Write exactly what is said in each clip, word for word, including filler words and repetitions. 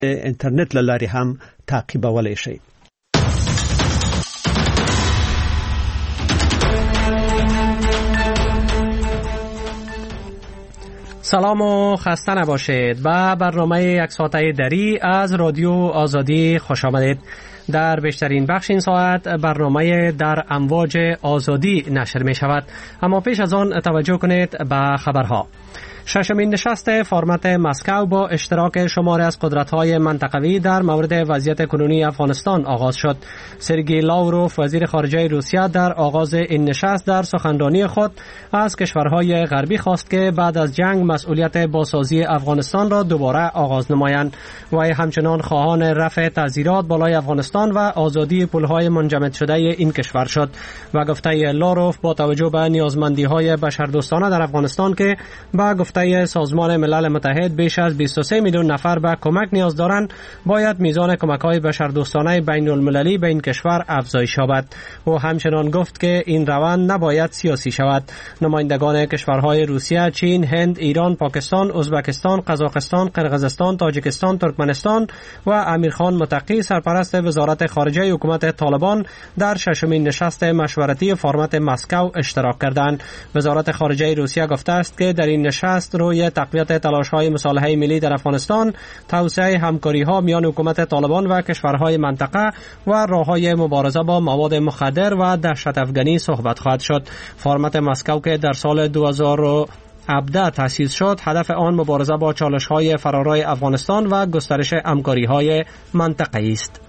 انټرنیټ له لارې هم تعقیبولی شئ. سلام و خسته نباشید. به برنامه یک ساعته دری از رادیو آزادی خوش آمدید. در بیشترین بخش این ساعت برنامه در امواج آزادی نشر می شود، اما پیش از آن توجه کنید به خبرها. ششمین نشست فرمت مسکو با اشتراک شماری از قدرت‌های منطقوی در مورد وضعیت کنونی افغانستان آغاز شد. سرگئی لاوروف وزیر خارجه روسیه در آغاز این نشست در سخنرانی خود از کشورهای غربی خواست که بعد از جنگ مسئولیت بازسازی افغانستان را دوباره آغاز نمایند. وی همچنان خواهان رفع تعزیرات بالای افغانستان و آزادی پولهای منجمد شده این کشور شد و گفته لاوروف با توجه به نیازمندی‌های بشردوستانه در افغانستان که با گفته سازمان ملل متحد بیش از بیست و سه میلیون نفر به کمک نیاز دارند، باید میزان کمک‌های بشردوستانه بین المللی به این کشور افزایش یابد. او همچنان گفت که این روند نباید سیاسی شود. نمایندگان کشورهای روسیه، چین، هند، ایران، پاکستان، ازبکستان، قزاقستان، قرقیزستان، تاجیکستان، ترکمنستان و امیرخان متقی سرپرست وزارت خارجه حکومت طالبان در ششمین نشست مشورتی فرمت مسکو اشتراک کردند. وزارت خارجه روسیه گفته است که در این نشست روی تقویت تلاش‌های مصالحه ملی در افغانستان، توسعه همکاری‌ها میان حکومت طالبان و کشورهای منطقه و راه‌های مبارزه با مواد مخدر و دهشت افغانی صحبت خواهد شد. فرمت مسکو که در سال دو هزار و هفده تأسیس شد، هدف آن مبارزه با چالش‌های فرارای افغانستان و گسترش همکاری‌های منطقه‌ای است.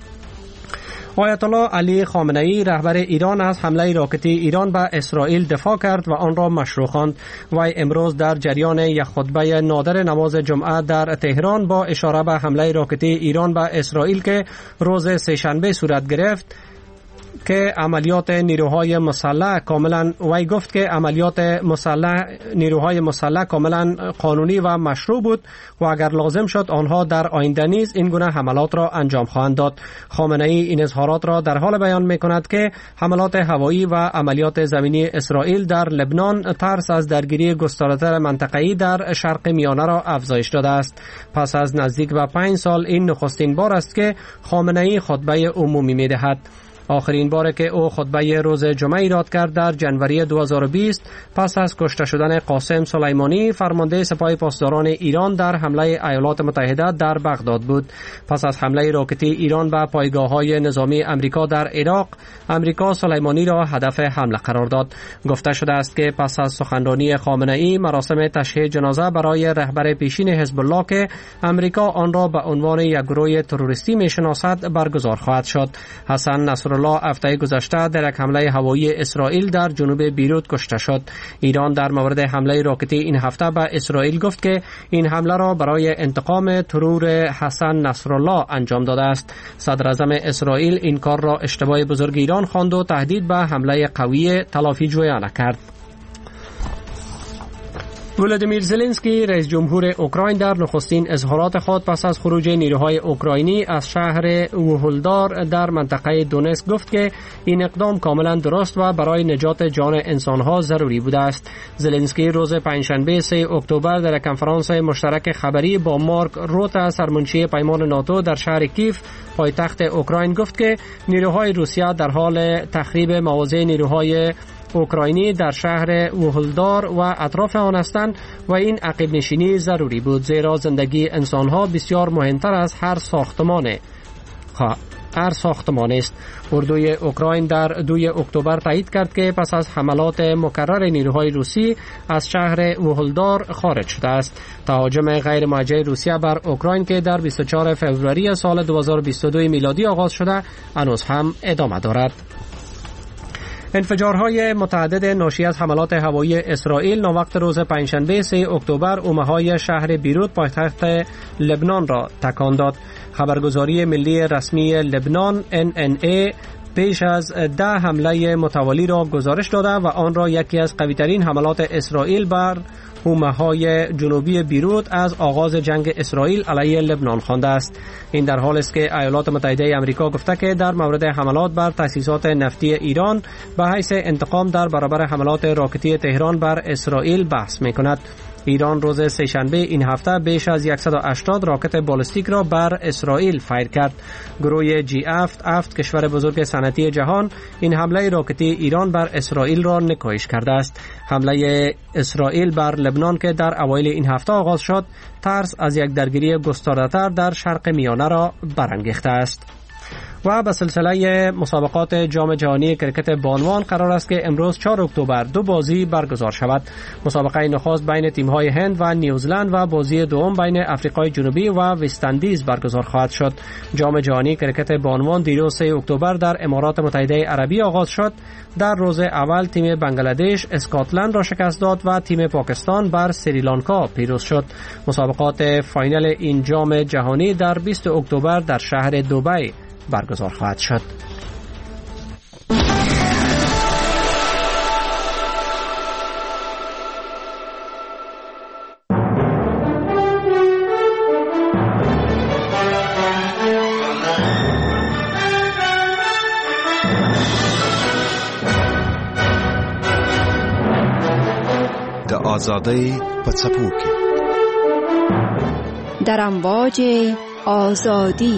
آیت الله علی خامنه‌ای رهبر ایران از حمله راکتی ایران به اسرائیل دفاع کرد و آن را مشروع خواند. وی امروز در جریان یک خطبه نادر نماز جمعه در تهران با اشاره به حمله راکتی ایران به اسرائیل که روز سه‌شنبه صورت گرفت که عملیات نیروهای مسلح کاملا وی گفت که عملیات مسلح نیروهای مسلح کاملا قانونی و مشروع بود و اگر لازم شد آنها در آینده نیز این گونه حملات را انجام خواهند داد. خامنه‌ای این اظهارات را در حال بیان می‌کند که حملات هوایی و عملیات زمینی اسرائیل در لبنان ترس از درگیری گستراتر منطقه‌ای در شرق میانه را افزایش داده است. پس از نزدیک به پنج سال این نخستین بار است که خامنه‌ای خطبه عمومی می‌دهد. آخرین بار که او خطبه روز جمعه ایراد کرد در جنوری دو هزار و بیست پس از کشته شدن قاسم سلیمانی فرمانده سپاه پاسداران ایران در حمله ایالات متحده در بغداد بود. پس از حمله راکتی ایران به پایگاه‌های نظامی امریکا در عراق، امریکا سلیمانی را هدف حمله قرار داد. گفته شده است که پس از سخنرانی خامنه‌ای مراسم تشییع جنازه برای رهبر پیشین حزب الله که امریکا آن را به عنوان یک گروه تروریستی می‌شناسد برگزار خواهد شد. حسن نصرالله هفته گذشته در یک حمله هوایی اسرائیل در جنوب بیروت کشته شد. ایران در مورد حمله راکتی این هفته به اسرائیل گفت که این حمله را برای انتقام ترور حسن نصرالله انجام داده است. صدر اعظم اسرائیل این کار را اشتباه بزرگ ایران خواند و تهدید به حمله قوی تلافی جویانه کرد. ولادیمیر زلنسکی رئیس جمهور اوکراین در نخستین اظهارات خود پس از خروج نیروهای اوکراینی از شهر وولدار در منطقه دونتسک گفت که این اقدام کاملا درست و برای نجات جان انسانها ضروری بوده است. زلنسکی روز پنجشنبه سه اکتبر در کنفرانس مشترک خبری با مارک روتا سرمنشی پیمان ناتو در شهر کیف پایتخت اوکراین گفت که نیروهای روسیه در حال تخریب مواضع نیروهای اوکراینی در شهر وولدار و اطراف آن هستند و این عقب نشینی ضروری بود، زیرا زندگی انسانها بسیار مهمتر از هر ساختمان هر ساختمان است. اردوی اوکراین در دوم اکتبر تایید کرد که پس از حملات مکرر نیروهای روسی از شهر وولدار خارج شده است. تهاجم غیر موجه روسیه بر اوکراین که در بیست و چهارم فوریه سال دو هزار و بیست و دو میلادی آغاز شده هنوز هم ادامه دارد. انفجارهای متعدد ناشی از حملات هوایی اسرائیل ناوقت روز پنجشنبه سه اکتبر عمه‌های شهر بیروت پایتخت لبنان را تکان داد. خبرگزاری ملی رسمی لبنان ان ان ای پیش از ده حمله متوالی را گزارش داده و آن را یکی از قوی‌ترین حملات اسرائیل بر حومه‌های جنوبی بیروت از آغاز جنگ اسرائیل علیه لبنان خوانده است. این در حالی است که ایالات متحده آمریکا گفته که در مورد حملات بر تأسیسات نفتی ایران به حیث انتقام در برابر حملات راکتی تهران بر اسرائیل بحث می‌کند. ایران روز سه‌شنبه این هفته بیش از صد و هشتاد راکت بالستیک را بر اسرائیل فایر کرد. گروه جی هفت هفت کشور بزرگ صنعتی جهان این حمله راکتی ایران بر اسرائیل را نکوهش کرده است. حمله اسرائیل بر لبنان که در اوایل این هفته آغاز شد، ترس از یک درگیری گسترده‌تر در شرق میانه را برانگیخته است. و به سلسله مسابقات جام جهانی کرکت بانوان قرار است که امروز چهارم اکتبر دو بازی برگزار شود. مسابقه نخست بین تیم‌های هند و نیوزلند و بازی دوم بین آفریقای جنوبی و وست‌اندیز برگزار خواهد شد. جام جهانی کرکت بانوان دیروز سوم اکتبر در امارات متحده عربی آغاز شد. در روز اول تیم بنگلادش اسکاتلند را شکست داد و تیم پاکستان بر سریلانکا پیروز شد. مسابقات فاینال این جام جهانی در بیستم اکتبر در شهر دبی برگزار خواهد شد. د آزادی په څپو کې در امواج آزادی.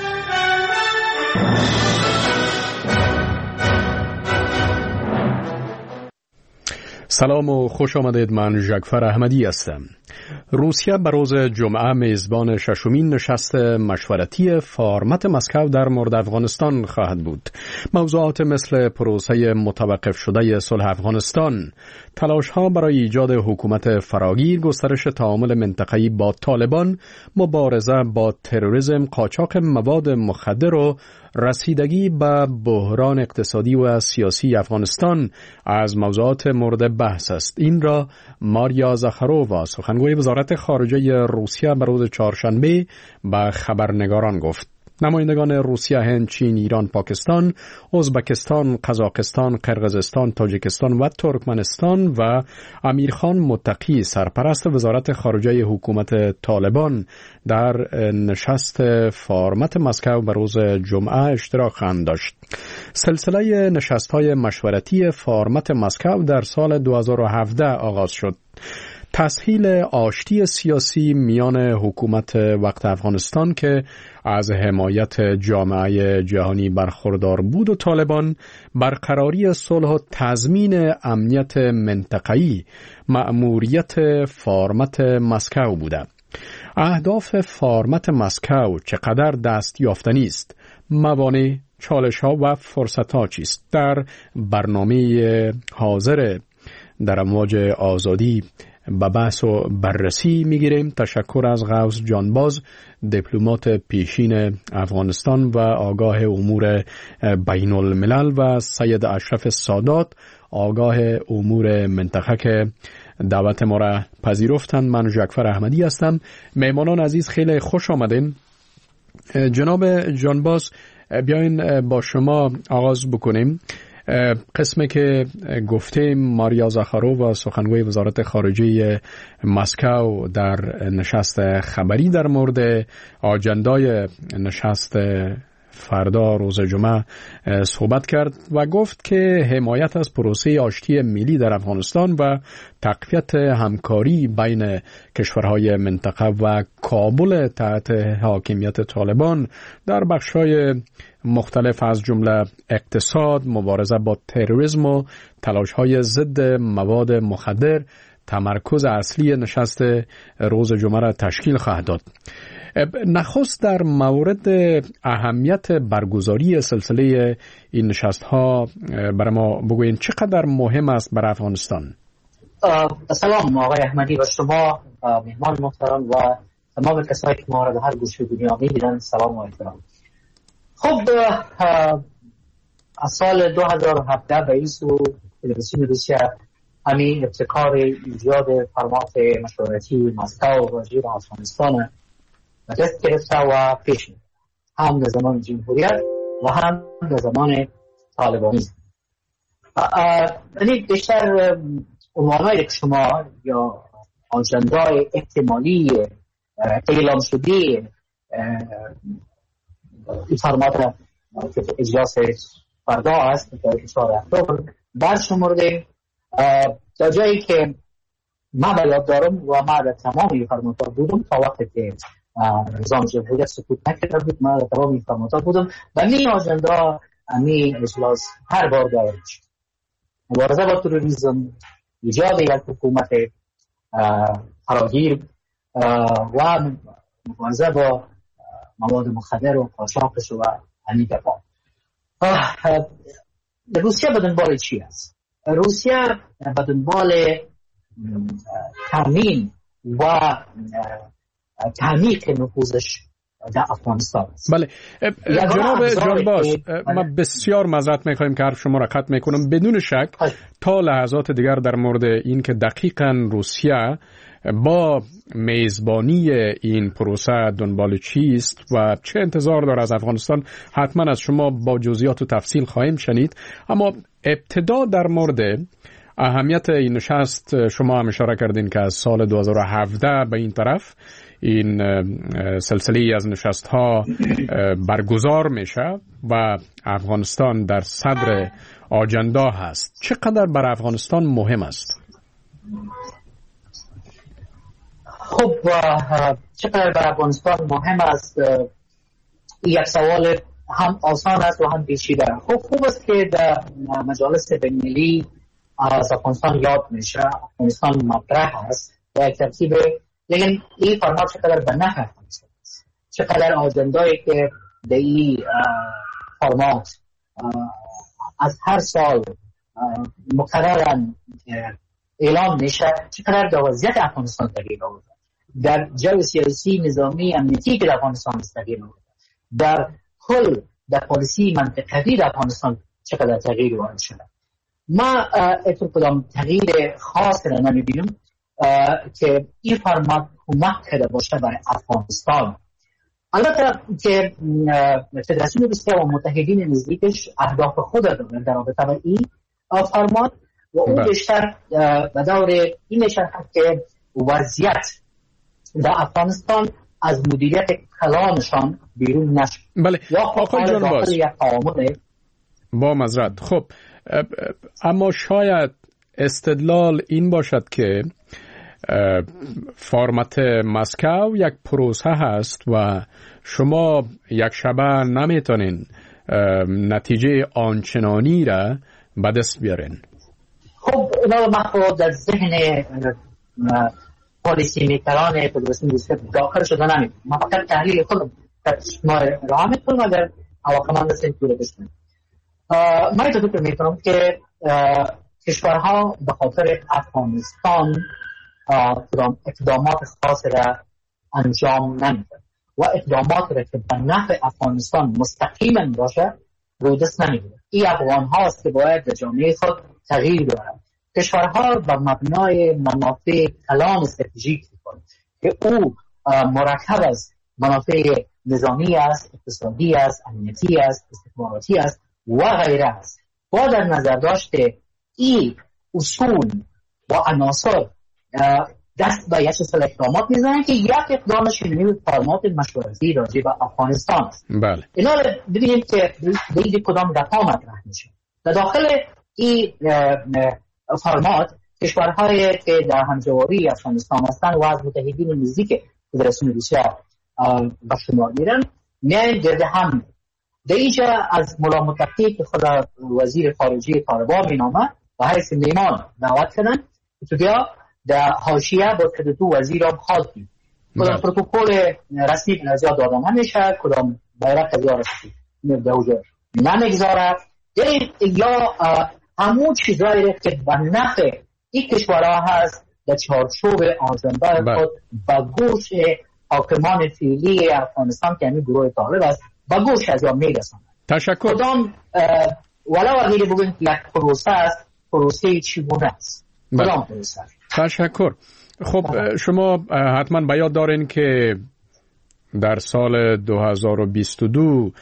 سلام و خوش آمدید. من ژاکفر احمدی هستم. روسیه به روز جمعه میزبان ششمین نشست مشورتی فرمت مسکو در مورد افغانستان خواهد بود. موضوعات مثل پروسه متوقف شده صلح افغانستان، تلاش‌ها برای ایجاد حکومت فراگیر، گسترش تعامل منطقه‌ای با طالبان، مبارزه با تروریسم، قاچاق مواد مخدر و رسیدگی به بحران اقتصادی و سیاسی افغانستان از موضوعات مورد بحث است. این را ماریا زاخارووا، سخنگوی وزارت خارجه روسیه، به روز چهارشنبه به خبرنگاران گفت. نمایندگان روسیه، هند، چین، ایران، پاکستان، ازبکستان، قزاقستان، قرقیزستان، تاجیکستان و ترکمنستان و امیرخان متقی، سرپرست وزارت خارجه حکومت طالبان، در نشست فرمت مسکو به روز جمعه اشتراک خواهند داشت. سلسله نشست‌های مشورتی فرمت مسکو در سال دو هزار و هفده آغاز شد. تسهیل آشتی سیاسی میان حکومت وقت افغانستان که از حمایت جامعه جهانی برخوردار بود و طالبان، برقراری صلح و تضمین امنیت منطقه‌ای مأموریت فرمت مسکو بوده. اهداف فرمت مسکو چقدر دست یافتنی است؟ موانع، چالش‌ها و فرصت‌ها چیست؟ در برنامه حاضر در امواج آزادی به بحث و بررسی میگیریم. تشکر از غوث جانباز، دیپلمات پیشین افغانستان و آگاه امور بین الملل، و سید اشرف سادات، آگاه امور منطقه که دعوت ما را پذیرفتند. من ژاکفر احمدی هستم. مهمانان عزیز خیلی خوش آمدین. جناب جانباز، بیاین با شما آغاز بکنیم. قسمی که گفتیم ماریا زاخارووا، سخنگوی وزارت خارجه مسکو، در نشست خبری در مورد آجندای نشست فردا روز جمعه صحبت کرد و گفت که حمایت از پروسه آشتی ملی در افغانستان و تقویت همکاری بین کشورهای منطقه و کابل تحت حاکمیت طالبان در بخش‌های مختلف از جمله اقتصاد، مبارزه با تروریسم و تلاش‌های ضد مواد مخدر تمرکز اصلی نشست روز جمعه را تشکیل خواهد داد. نخست در مورد اهمیت برگزاری سلسله این نشست ها برای ما بگوین چقدر مهم است برای افغانستان؟ سلام آقای احمدی و شما مهمان محترم و تمام کسایی که ما را در هر گوشه دنیا می‌بینن، سلام و احترام. خب از سال دو هزار و هفده به این سو فدراسیون روسیه همین ابتکار ایجاد فرمات مشورتی مسکو و جیر افغانستان دست گرفته و پیش هم در زمان جمهوریت و هم در زمان طالبانیسم. یعنی بیشتر عنوانهایی که شما یا آجندای احتمالی اعلام شده این فرمات که اجلاس فردا است در چهارم اکتبر برشمردیم تا جایی که من به یاد دارم و من در تمام این فرمان‌ها بودم تا وقتی که نظام جمهوریت سقوط نکرده بود. من در تمام این فرمان‌ها بودم و می آجنده می اجلاس هر بار دایر شد. مبارزه با تروریسم، ایجاد یک حکومت فراگیر و مبارزه با مواد مخدر و قاچاقش و همین دفاع. روسیه به دنبال چی است؟ روسیه به دنبال تامین و تعمیق نفوذش در افغانستان است. بله جناب جانباز، ما بسیار معذرت می‌خوایم که حرف شما را قطع می‌کنم. بدون شک تا لحظات دیگر در مورد این که دقیقاً روسیه با میزبانی این پروسه دنبال چیست و چه انتظار داره از افغانستان حتما از شما با جزئیات و تفصیل خواهیم شنید. اما ابتدا در مورد اهمیت این نشست شما هم اشاره کردین که از سال دو هزار و هفده به این طرف این سلسله از نشست ها برگزار میشه و افغانستان در صدر آجندا هست. چقدر بر افغانستان مهم است؟ خب چقدر بر افغانستان مهم است یک سوال هم آسان است و هم پیچیده. خب خوب است که در مجالس بین‌المللی از افغانستان یاد میشه، افغانستان مطرح است و یک ترتیب، لیکن این فرمات چقدر به نفع افغانستان است، چقدر آجندایی که در این فرمات از هر سال مقرراً اعلام میشه، چقدر در وضعیت افغانستان تغییر آورده، در جو سیاسی نظامی امنیتی که در افغانستان تغییر آورده، در کل در پالیسی منطقه‌ای در افغانستان چقدر تغییر وارد شده. ما اتر کدام تغییر خاص را نمیبینم که این فرمات کمک کرده باشه برای افغانستان. البته که فدراسیون روسیه و متحدین نزدیکش اهداف خود دارند در رابطه با این فرمات و اون بیشتر به دور این نشان که وضعیت در افغانستان از مدیریت کلانشان بیرون نشد. بله آقای جانباز با معذرت. خب اما شاید استدلال این باشد که فرمت مسکو یک پروسه هست و شما یک شبه نمیتونین نتیجه آنچنانی را به دست بیارین. خب اینا ما خود در ذهن پالیسی میکران فدراسیون روسیه داخل شده نمید. ما فقط تحلیل خودم ما راه میکنم اگر علاقمند هستین توره بشنید. من این فکر میکنم که کشورها به خاطر افغانستان اقدامات خاص را انجام نمیده و اقدامات را که به نفع افغانستان مستقیما باشه رو دست نمیده. این افغان هاست که باید در جامعه خود تغییر دارد. کشورها به مبنای منافع کلان استراتژیک میکنند که او مرکب از منافع نظامی است، اقتصادی است، امنیتی است، استخباراتی است و غیره است. با در نظر داشته این اصول و عناصر دست به یک سلسله اقدامات میزنن که یک اقدامش اینمی فرمات مشورتی راجع به افغانستان است. بله. اینا رو ببینیم که دیگه کدام دفعه مطرح میشه. در داخل این فرمات کشورهایی که در همجواری افغانستان هستند و از متحدین نزدیک فدراسیون روسیه به شمار میرن میایم گرد هم. در اینجا از ملا متقی که خود وزیر خارجه طالبان مینامه و حیث میمان دعوت کردن که بیا در حاشیه با دو وزیر هم خواد دید. کدام پروتکل رسمی به نظر داده نمیشه، کدام بیرق از یار رسمی در اونجا نمیگذاره. یا همون چیزایی که به نفع این کشورها هست در چارچوب آجنده خود به گوش حاکمان فعلی افغانستان که همین گروه طالب است به گوش از یا میرسند. تشکر. کدام ولو اگر بگوییم یک پروسه است، پروسه چگونه است؟ کدام پروسه؟ تشکر. خب شما حتما به یاد دارین که در سال دو هزار و بیست و دو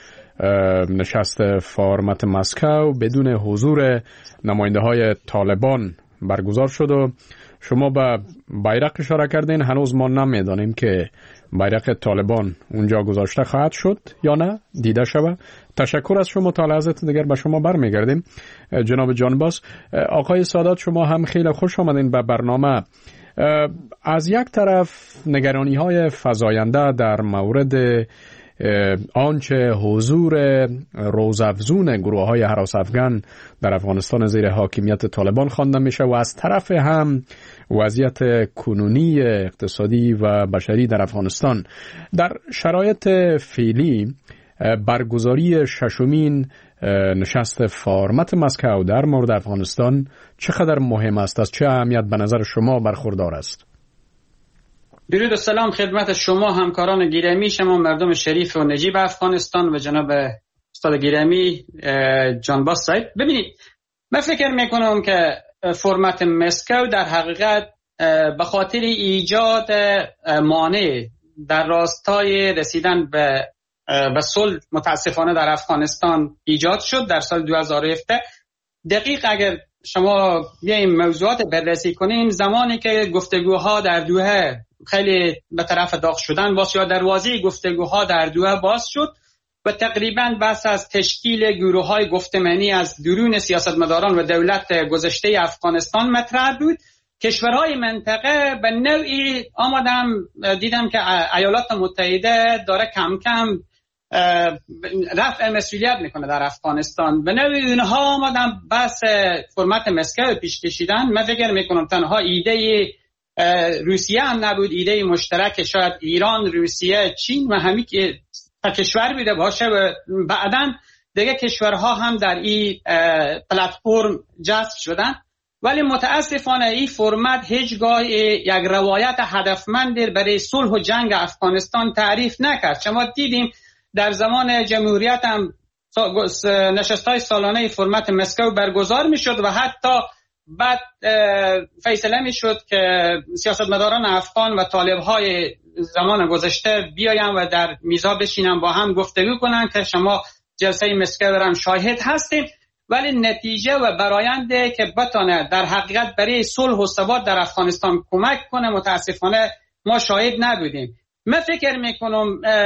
نشست فرمت مسکو بدون حضور نماینده های طالبان برگزار شد و شما به بیرق اشاره کردین. هنوز ما نمیدانیم که بیرق طالبان اونجا گذاشته خواهد شد یا نه، دیده شده. تشکر از شما. تا لحظات دیگر به شما برمیگردیم. جناب جانباز. آقای سادات شما هم خیلی خوش آمدین به برنامه. از یک طرف نگرانی های فزاینده در مورد آنچه حضور روزافزون گروه های هراس افغان در افغانستان زیر حاکمیت طالبان خوانده میشه و از طرف هم وضعیت کنونی اقتصادی و بشری در افغانستان. در شرایط فعلی برگزاری ششمین نشست فارمت مسکو در مورد افغانستان چقدر مهم است؟ از چه اهمیت به نظر شما برخوردار است؟ درود و سلام خدمت شما همکاران گرامی، شما مردم شریف و نجیب افغانستان و جناب استاد گرامی جانباز صاحب. ببینید، من فکر میکنم که فرمت مسکو در حقیقت به خاطر ایجاد مانع در راستای رسیدن به به صلح متاسفانه در افغانستان ایجاد شد در سال دو هزار و هفده. دقیق اگر شما بیایم موضوعات بررسی کنیم، زمانی که گفتگوها در دوحه خیلی به طرف داغ شدن باز یا دروازه گفتگوها در دوحه باز شد و تقریبا بس از تشکیل گروه‌های گفتمانی از درون سیاستمداران و دولت گذشته افغانستان مطرح بود. کشورهای منطقه به نوعی آمدم دیدم که ایالات متحده داره کم کم رفع مسئولیت میکنه در افغانستان. به نوعی اونها آمدم بس فرمت مسکو پیش کشیدن. من فکر میکنم تنها ایده روسیه هم نبود، ایده مشترک شاید ایران، روسیه، چین و همین که کشور بوده باشه و بعداً دیگه کشورها هم در این پلتفرم جذب شدن. ولی متاسفانه این فرمت هیچگاه یک روایت هدفمند برای صلح و جنگ افغانستان تعریف نکرد. شما دیدیم در زمان جمهوریت هم نشست‌های سالانه فرمت مسکو برگزار میشد و حتی بعد فیصله میشد که سیاستمداران افغان و طالب‌های زمان گذشته بیاین و در میزا بشینن با هم گفتگو کنن که شما جلسه مسکو هم شاهد هستیم. ولی نتیجه و براینده که بتونه در حقیقت برای صلح و ثبات در افغانستان کمک کنه متاسفانه ما شاهد نبودیم. من فکر میکنم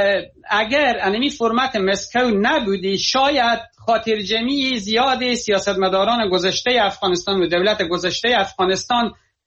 اگر انمی فرمت مسکو نبودی شاید خاطرجمعی زیاد سیاستمداران گذشته افغانستان و دولت گذشته افغانستان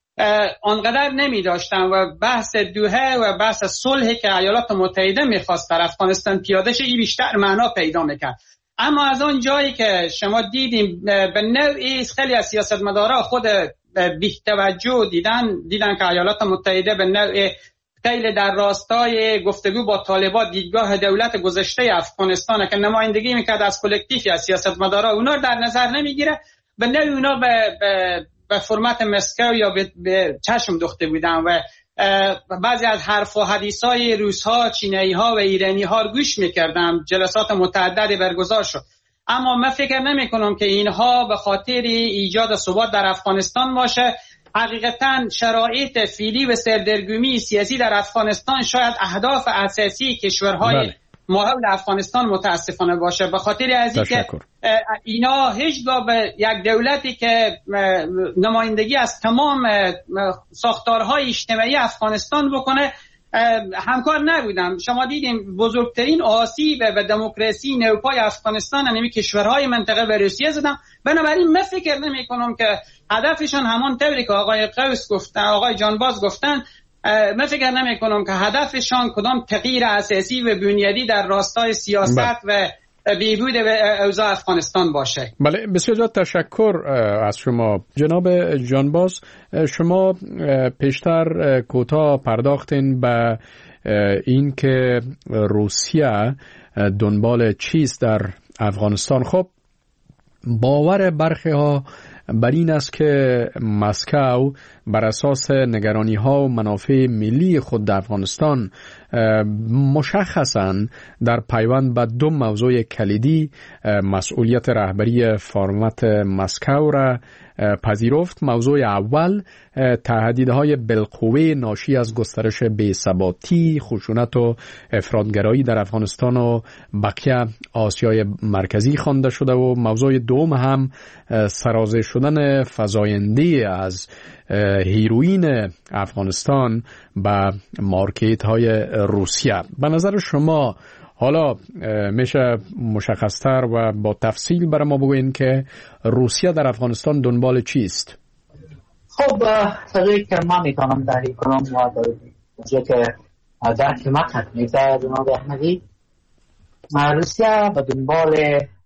آنقدر نمی داشتن و بحث دوحه و بحث صلحی که ایالات متحده میخواست در افغانستان پیاده شه این بیشتر معنا پیدا میکرد. اما از آن جایی که شما دیدیم به نوعی خیلی از سیاستمداران خود بی توجه دیدن دیدن که ایالات متحده به نوعی خیلی در راستای گفتگو با طالبان دیدگاه دولت گذشته افغانستان که نمایندگی میکرد از کلکتیوی از سیاستمداران اونا در نظر نمیگیره، به نوعی اونا به, به, به فرمت مسکو یا به, به چشم دوخته بودن و بعضی از حرف و حدیثای روس‌ها، چینی‌ها و ایرانی‌ها گوش می‌کردم. جلسات متعددی برگزار شد. اما من فکر نمی‌کنم که اینها به خاطر ایجاد ثبات در افغانستان باشه. حقیقتاً شرایط فعلی و سردرگمی سیاسی در افغانستان شاید اهداف اساسی کشورهای بله. ماحول افغانستان متاسفانه باشه. به خاطر از اینکه اینا هیچگاه به یک دولتی که نمایندگی از تمام ساختارهای اجتماعی افغانستان بکنه همکار نبودم. شما دیدیم بزرگترین آسیب به دموکراسی نوپای افغانستان همین کشورهای منطقه و روسیه زدن. بنابراین من فکر نمی کنم که هدفشان همان طوری که آقای قوس گفتن، آقای جانباز گفتن، من فکر نمی کنم که هدفشان کدام تغییر اساسی و بنیادی در راستای سیاست و بیهود و اوضاع افغانستان باشه. بله، بسیار زیاد تشکر از شما جناب جانباز. شما پیشتر کوتاه پرداختین به این که روسیه دنبال چیست در افغانستان. خب باور برخی ها بر این است که مسکو بر اساس نگرانی ها و منافع ملی خود در افغانستان مشخصاً در پیوند به دو موضوع کلیدی مسئولیت رهبری فرمت مسکو را پذیرفت. موضوع اول تهدیدهای بالقوه ناشی از گسترش بی‌ثباتی، خشونت و افراطگرایی در افغانستان و بقیه آسیای مرکزی خوانده شده و موضوع دوم هم سرازیر شدن فزاینده از هیروئین افغانستان به مارکت های روسیه. به نظر شما حالا میشه مشخصتر و با تفصیل برای ما بگوین که روسیه در افغانستان دنبال چیست؟ خب صدایی که من میتونم تحلیل کنم و در که در کلمت میگه جناب احمدی، روسیه به دنبال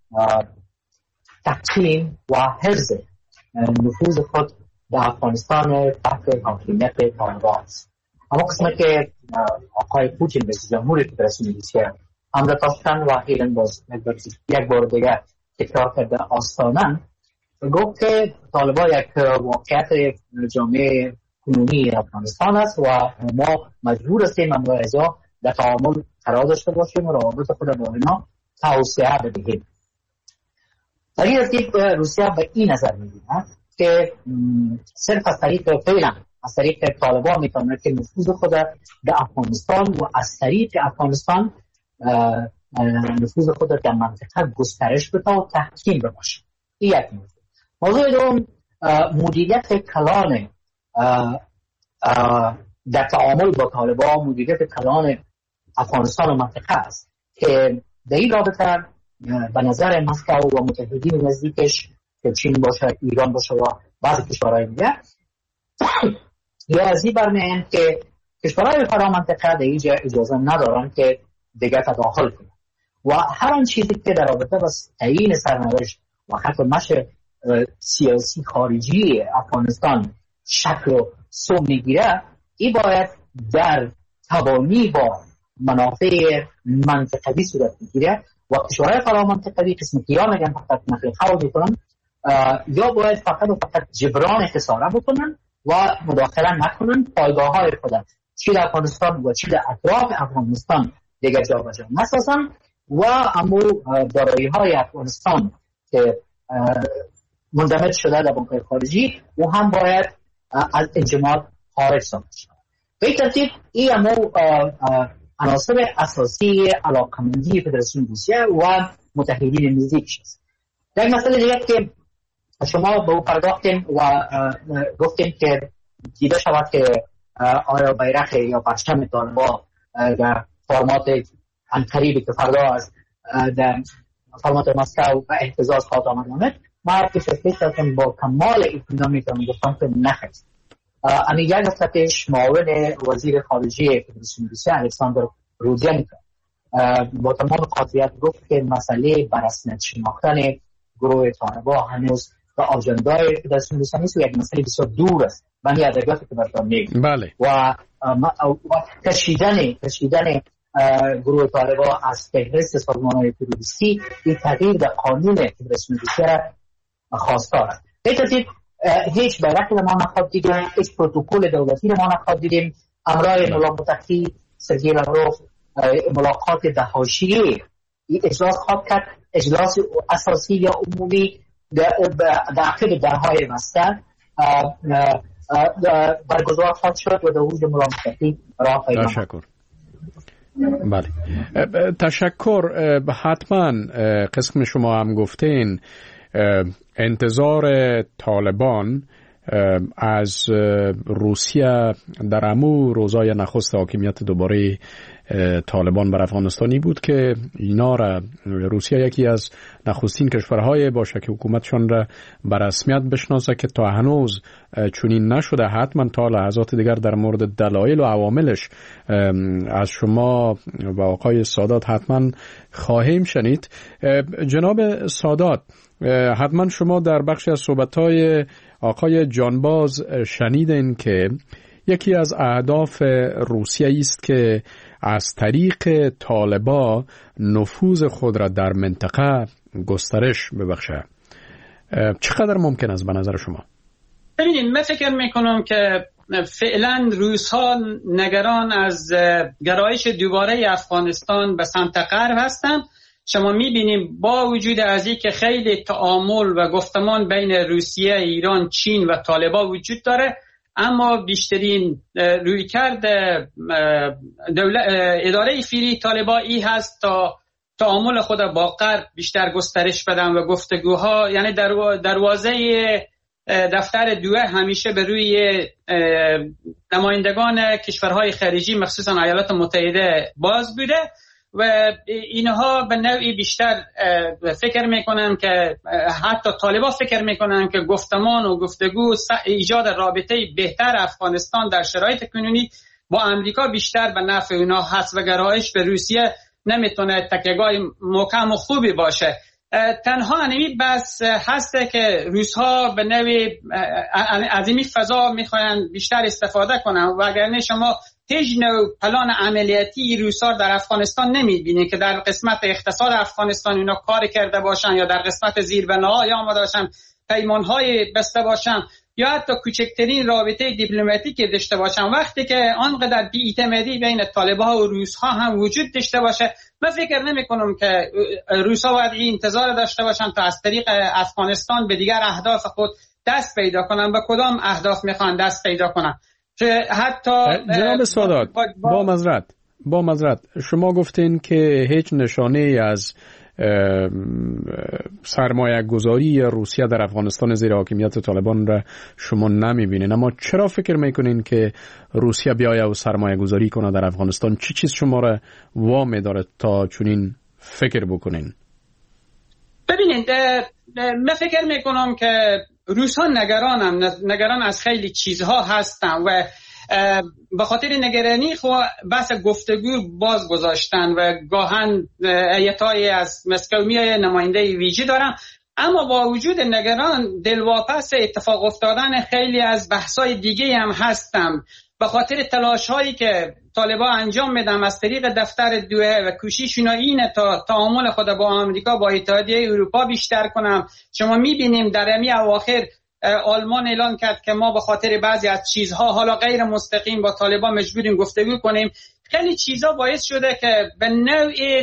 تقسیم و حفظ نفوذ خود در افغانستان تحت حاکمیت طالبان است. اما قسمت که آقای پوتین رئیس جمهور فدراسیون روسیه حمله داشتن و ایران باز یک بار دیگر تکرار کرده آستانه گفت که طالبان یک واقعیت جامعه کنونی افغانستان است و ما مجبور هستیم امروز ازا در تعامل قرار داشته باشیم و روابط خود با اینا توسعه بدهیم. در این ترتیب روسیه به این نظر می‌بیند که صرف از طریق فعلا از طریق طالبان میتونه که نفوذ خود در افغانستان و از طریق افغانستان نفوذ خود در منطقه گسترش بده و تحکیم بشه. این یک موضوع. موضوع دوم مدیریت کلان در تعامل با طالبان، مدیریت کلان افغانستان و منطقه است که در این رابطه به نظر مسکو و متحدین نزدیکش که چین باشه، ایران باشه و بعضی کشورهای دیگه یا از این برمی‌آید که کشورهای فرامنطقه در اینجا اجازه ندارن که دیگه تداخل کنن و هر آن چیزی که در رابطه با تعیین سرنوشت و خط مشی سیاسی خارجی افغانستان شکل و سو میگیره، این باید در تبانی با منافع منطقوی صورت بگیره و کشورهای فرامنطقوی قسمی که یا میگن فقط نقل قول میکنن یا باید فقط و فقط جبران خساره بکنن و مداخله نکنن، پایگاه های خود چی در افغانستان و چی در اطراف افغانستان دیگر جا بجا نسازن و امو دارایی های افغانستان که مندمج شده در بانک‌های خارجی و هم باید از انجماد خارج ساخته شد. به این ترتیب این امو عناصر اساسی علاقمندی فدراسیون روسیه و متحدین نزدیکش است. در این مسئله دیگر که شما به او پرداختیم و گفتیم که دیده شود که آیا بیرق یا پرچم طالبان در فرمات عنقریبی که فردا از در فرمات مسکو و اهتزاز خواهد آمد، ما که فکر کردیم با کمال اطمینان میتونم گفتم که نخیر. امی یک هفته پیش معاون وزیر خارجه فدراسیون روسیه الکساندر رودزنکو با تمام قاطعیت گفت که مسئله بررسیت شناختن گروه طالبان هنوز به آجندای فدراسیون روسیه نیست و یک مسئله بسیار دور است. من یه ادبیاتی که براتون میگم. بله. و کشیدن کشیدن گروه طالبان از فهرست سازمان‌های تروریستی این تغییر در قانون فدراسیون روسیه خواستار است. به ترتیب هیچ بیرقی ما نخواهد دیدیم، هیچ پروتکل دولتی ما نخواهد دیدیم. امرای ملا متقی سرگئی لاوروف ملاقات ده حاشیه‌ای اجلاس خواهد کرد، اجلاس اساسی یا عمومی در عقب درهای بسته برگزار خواهد شد و در حضور ملا متقی راه پیدا خواهد. تشکر. بله تشکر. حتما قسم شما هم گفتین انتظار طالبان از روسیه در امو روزای نخست حاکمیت دوباره طالبان بر افغانستانی بود که اینا را روسیه یکی از نخستین کشورهای باشه که حکومتشان را به رسمیت بشناسه که تا هنوز چنین نشده. حتما تا لحظات دیگر در مورد دلایل و عواملش از شما و آقای سادات حتما خواهیم شنید. جناب سادات، حتما شما در بخشی از صحبت‌های آقای جانباز شنیدین که یکی از اهداف روسیه است که از طریق طالبان نفوذ خود را در منطقه گسترش ببخشه. چقدر ممکن است به نظر شما؟ ببینید، من فکر میکنم که فعلا روس‌ها نگران از گرایش دوباره افغانستان به سمت غرب هستند. شما میبینیم با وجود از این که خیلی تعامل و گفتمان بین روسیه، ایران، چین و طالبان وجود داره، اما بیشترین رویکرد اداره فیری طالبان ای هست تا تعامل خود با غرب بیشتر گسترش بدن و گفتگوها، یعنی دروازه دفتر دوه همیشه به روی نمایندگان کشورهای خارجی مخصوصا ایالات متحده باز بوده و اینها به نوعی بیشتر فکر میکنن که حتی طالبان فکر میکنن که گفتمان و گفتگو ایجاد رابطه بهتر افغانستان در شرایط کنونی با امریکا بیشتر به نفع اونا هست و گرایش به روسیه نمیتونه تکیه‌گاه محکم و خوبی باشه. تنها انمی بس هسته که روس‌ها به نوعی از این فضا میخواین بیشتر استفاده کنن و اگر شما هیچ نوع پلان عملیاتی روس‌ها در افغانستان نمیبینید که در قسمت اقتصاد افغانستان اونا کار کرده باشن یا در قسمت زیربناهای آماده باشن، پیمانهای بسته باشن یا حتی کوچکترین رابطه دیپلماتیکی داشته باشن، وقتی که آنقدر بی‌اعتمادی بین طالبان و روس‌ها هم وجود داشته باشه، من فکر نمی کنم که روس‌ها باید این انتظار داشته باشن تا از طریق افغانستان به دیگر اهداف خود دست پیدا کنن. به کدام اهداف میخوان دست پیدا کنن؟ که حتی جناب سادات با معذرت با معذرت شما گفتین که هیچ نشانه از سرمایه گذاری روسیه در افغانستان زیر حاکمیت طالبان را شما نمیبینین، اما چرا فکر میکنین که روسیه بیایه و سرمایه گذاری کنه در افغانستان؟ چی چیز شما را وامی داره تا چنین فکر بکنین؟ ببینید، من فکر میکنم که روس‌ها نگرانم نگران از خیلی چیزها هستن و به خاطر نگرانی خو بحث گفتگو باز گذاشتن و گاهن هیئت‌های از مسکو میای نماینده ویژه دارن، اما با وجود نگران دلواپس اتفاق افتادن خیلی از بحث‌های دیگه هم هستم. به خاطر تلاش‌هایی که طالبان انجام میدن از طریق دفتر دوحه و کوشششون اینه تا تعامل خود با آمریکا با اتحادیه اروپا بیشتر کنم. شما می‌بینیم در امی اواخر آلمان اعلان کرد که ما به خاطر بعضی از چیزها حالا غیر مستقیم با طالبان مجبوریم گفتگو کنیم. خیلی چیزا باعث شده که به نوعی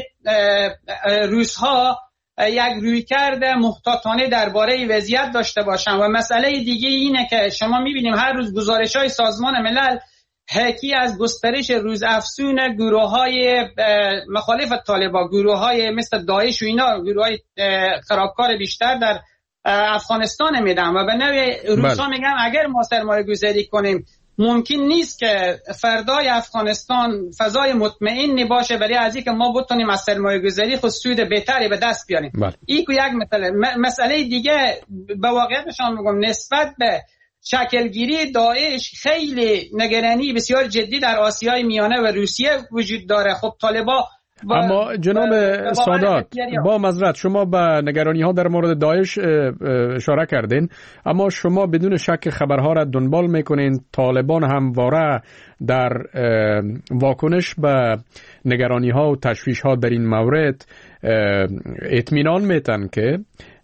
روس‌ها یک رویکرد محتاطانه درباره وضعیت داشته باشن و مسئله دیگه اینه که شما می‌بینیم هر روز گزارش‌های سازمان ملل حکی از گسترش روزافزون گروه‌های مخالف طالبان، گروه‌های مثل داعش و اینا، گروه‌های خرابکار بیشتر در افغانستان میدن و به نوعی روس‌ها میگن اگر ما سرمایه گذاری کنیم ممکن نیست که فردای افغانستان فضای مطمئنی باشه برای از اینکه ما بتونیم از سرمایه گذاری خود سود بهتری به دست بیاریم. این یک مسئله. مسئله دیگه به واقعیتشان میگم نسبت به شکلگیری داعش خیلی نگرانی بسیار جدی در آسیای میانه و روسیه وجود داره. خب طالبان اما جناب سادات با معذرت شما به نگرانی ها در مورد داعش اشاره کردین، اما شما بدون شک خبرها را دنبال میکنین. طالبان همواره در واکنش به نگرانی ها و تشویش ها در این مورد اطمینان میتن که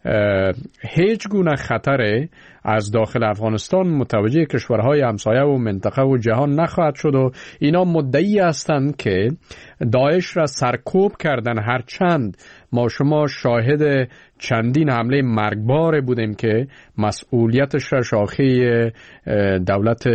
هیچ گونه خطر از داخل افغانستان متوجه کشورهای همسایه و منطقه و جهان نخواهد شد و اینا مدعی هستند که داعش را سرکوب کردن، هرچند ما شما شاهد چندین حمله مرگبار بودیم که مسئولیتش را شاخه دولت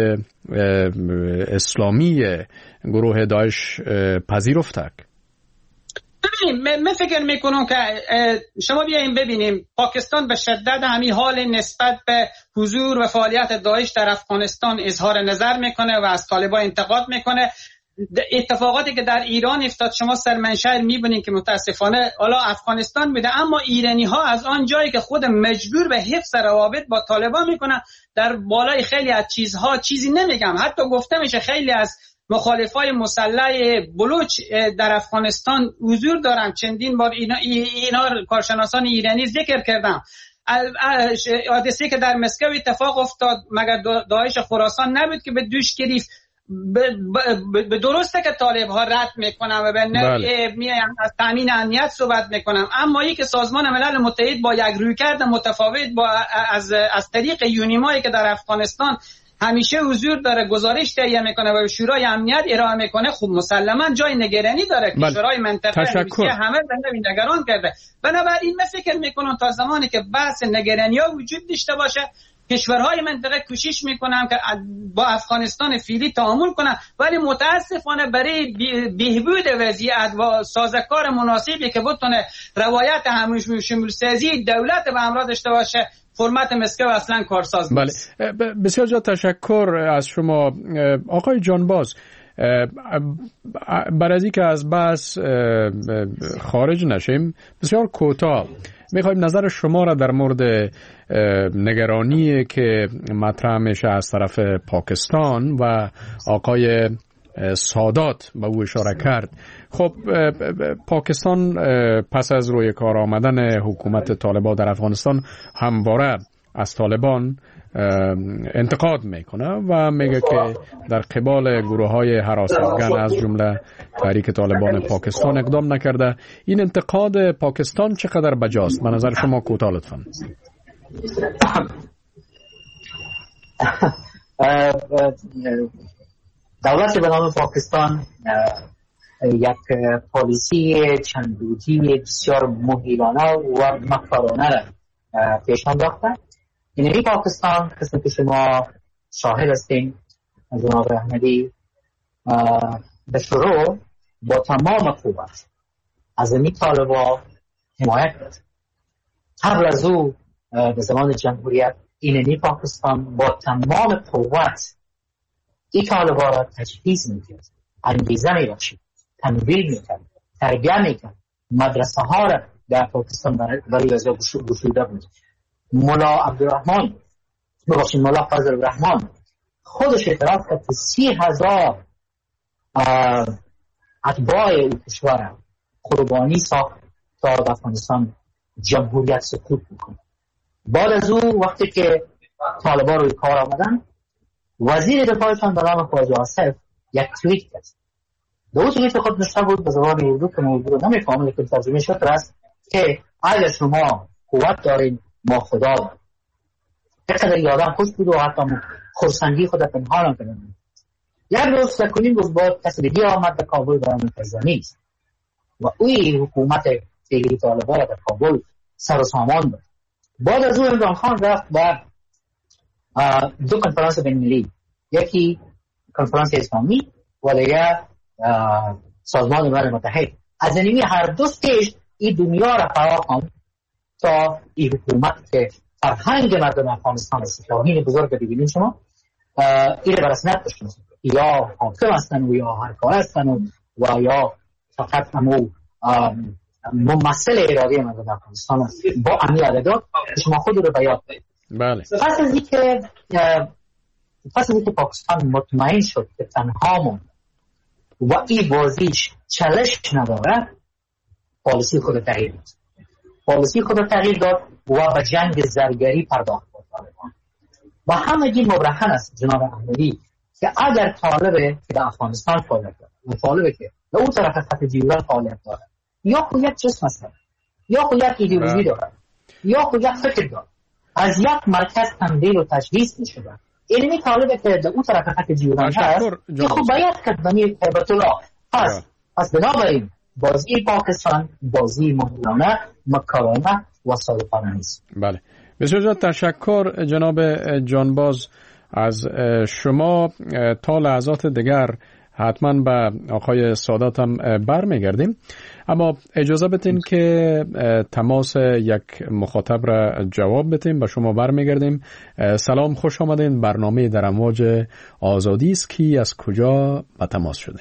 اسلامی گروه داعش پذیرفته. ببینیم، من فکر میکنم که شما بیاییم ببینیم پاکستان به شدت همین حال نسبت به حضور و فعالیت داعش در افغانستان اظهار نظر میکنه و از طالبان انتقاد میکنه. اتفاقاتی که در ایران افتاد شما سرمنشأ میبینید که متاسفانه حالا افغانستان میده، اما ایرانی ها از آن جایی که خود مجبور به حفظ روابط با طالبان میکنن در بالای خیلی از چیزها چیزی نمیگم. حتی گفته میشه خیلی از مخالفای مسلح بلوچ در افغانستان حضور دارن. چندین بار اینا, اینا کارشناسان ایرانی ذکر کردم. حادثه‌ای که در مسکو اتفاق افتاد مگر داعش خراسان نبود که به دوش گرفت؟ به درسته که طالب ها رد میکنن و به نوعی میایم از تامین امنیت صحبت میکنن، اما یک که سازمان ملل متحد با یک رویکرد متفاوت با از از طریق یونیمایی که در افغانستان همیشه حضور داره گزارش تهیه میکنه و به شورای امنیت ارائه میکنه، خب مسلما جای نگرانی داره. کشورهای منطقه روسیه همه به نوعی نگران کرده. بنابراین من فکر میکنم تا زمانی که بحث نگرانی ها وجود داشته باشه کشورهای منطقه کوشش میکنن که با افغانستان فعلی تعامل کنن، ولی متاسفانه برای بهبود وضعیت و سازوکار مناسبی که بتونه روایت همشمول سازی دولت به همراه داشته باشه فرمت مسکو اصلا کارساز نیست. بله، بسیار جا تشکر از شما. آقای جانباز، برای از اینکه از بحث خارج نشیم بسیار کوتاه میخوایم نظر شما را در مورد نگرانی که مطرح میشه از طرف پاکستان و آقای سادات به او اشاره کرد. خب پاکستان پس از روی کار آمدن حکومت طالبان در افغانستان همواره از طالبان انتقاد میکنه و میگه که در قبال گروه های هراسگران از جمله تحریک طالبان پاکستان اقدام نکرده. این انتقاد پاکستان چقدر بجاست؟ به نظر شما کوتاه لطفاً. دولت به نام پاکستان یک پالیسی چند روزی بسیار مغیلانه و مکرانه را پیش انداخته. این پاکستان قسم که شما شاهد هستین جناب احمدی به شروع با تمام قوت از این طالبان حمایت کرد. قبل از او به زمان جمهوریت اینمی پاکستان با تمام قوت این طالبان را تجهیز میکرد، انگیزه میبخشید، تمویل میکرد، تربیه میکرد، مدرسه ها را در پاکستان برای ازا گشوده بود. مولا عبدالرحمن ببخشید مولا فضل الرحمن خودش اعتراف کرد که سی هزار اتباع او کشور قربانی ساخت تا در افغانستان جمهوریت سقوط بکنه. بعد از او وقتی که طالبان روی کار آمدن وزیر دفاعشان به نام خواجه آصف یک توییت کرد. دو توییت خود نشته بود به زبان اردو که موضوع رو نمیفهمم لیکن ترجمه شد است که اگر شما قوت دارین ما خدا داریم. اینقدر یادم خوش بود و حتی خرسندی خود پنهان کردم. یک روز سکنین روز بعد کسی آمد به کابل برای منتظمی است و اوی حکومت فعلی طالبان در کابل سر و سامان بود. بعد از او عمران خان رفت به دو کنفرانس بین‌المللی، یکی کنفرانس اسلامی و دیگر سازمان ملل متحد. از اینمی هر دو استیج این دنیا را فراخواند تا این حکومت که فرهنگ مردم افغانستان است، شاهین بزرگ ببینید شما این را برسنت بشناسید، یا حاکم هستن و یا هر کار هستن و, و یا فقط همو ممثل اراده مردم افغانستان است با امی عددات شما خود رو بیاد بید. بله. پس از اینکه پس از اینکه پاکستان مطمئن شد که تنها مون و این بازیش چالش نداره، پالیسی خود تغییر داد. پالیسی خود تغییر داد و به جنگ زرگری پرداخت کرد. و همگی مبرهن است جناب احمدی که اگر طالبه که در افغانستان فعالیت داره و طالبه که به اون طرف خط دیوار فعالیت داره یا خود یک جسم است یا خود یک ایدئولوژی داره یا خود یک فکر داره از یک مرکز تمویل و تجهیز می‌شده. اینمی طالبه که در اون طرف خط دیوار هست که خب باید کرد بنی هیبت الله. پس پس بنابراین بازی پاکستان بازی مغرورانه مکرانه و صادقانه نیست. بله بسیار تشکر جناب جانباز از شما. تا لحظات دیگر حتما به آقای سادات هم برمیگردیم، اما اجازه بدین که تماس یک مخاطب را جواب بدیم. به شما برمیگردیم. سلام، خوش آمدین. برنامه در امواج آزادی است. کی از کجا به تماس شدین؟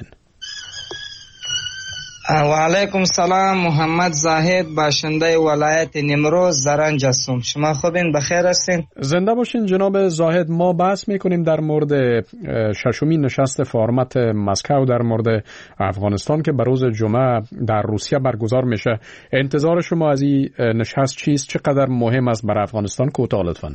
و علیکم سلام، محمد زاهد، باشنده ولایت نیمروز زرنج هستم. شما خوبین؟ بخیر هستین؟ زنده باشین جناب زاهد. ما بحث میکنیم در مورد ششمین نشست فارمت مسکو در مورد افغانستان که بروز جمعه در روسیه برگزار میشه. انتظار شما از این نشست چیست؟ چقدر مهم است برای افغانستان؟ کوتاه لطفاً.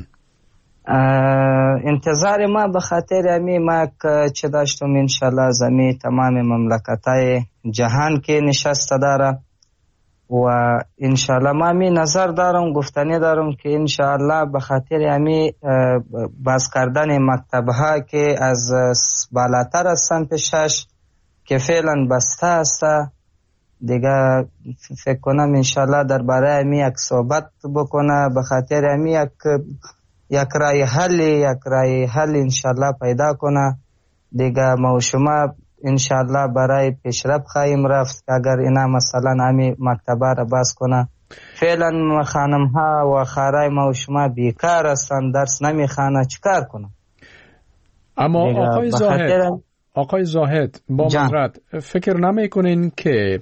انتظار ما به خاطر امی ما که داشتم انشالله زمین تمام مملکتای جهان که نشسته داره و انشالله ما می نظر دارم گفتنی دارم که انشالله به خاطر امی باز کردن مکتب ها که از بالاتر از سمت شش که فعلا بسته است دیگه فکر کنم انشالله درباره امی یک صحبت بکنه به خاطر امی یک یک رای حل یک رای حل انشالله پیدا کنه دیگه ما و شما انشالله برای پیشرفت خواهیم رفت. اگر اینا مثلا همین مکتبه را باز کنه، فعلا خانم ها و خارای ما و شما بیکار هستن، درس نمیخوانه، چیکار کنه؟ اما آقای زاهد آقای زاهد با معذرت فکر نمی کنین که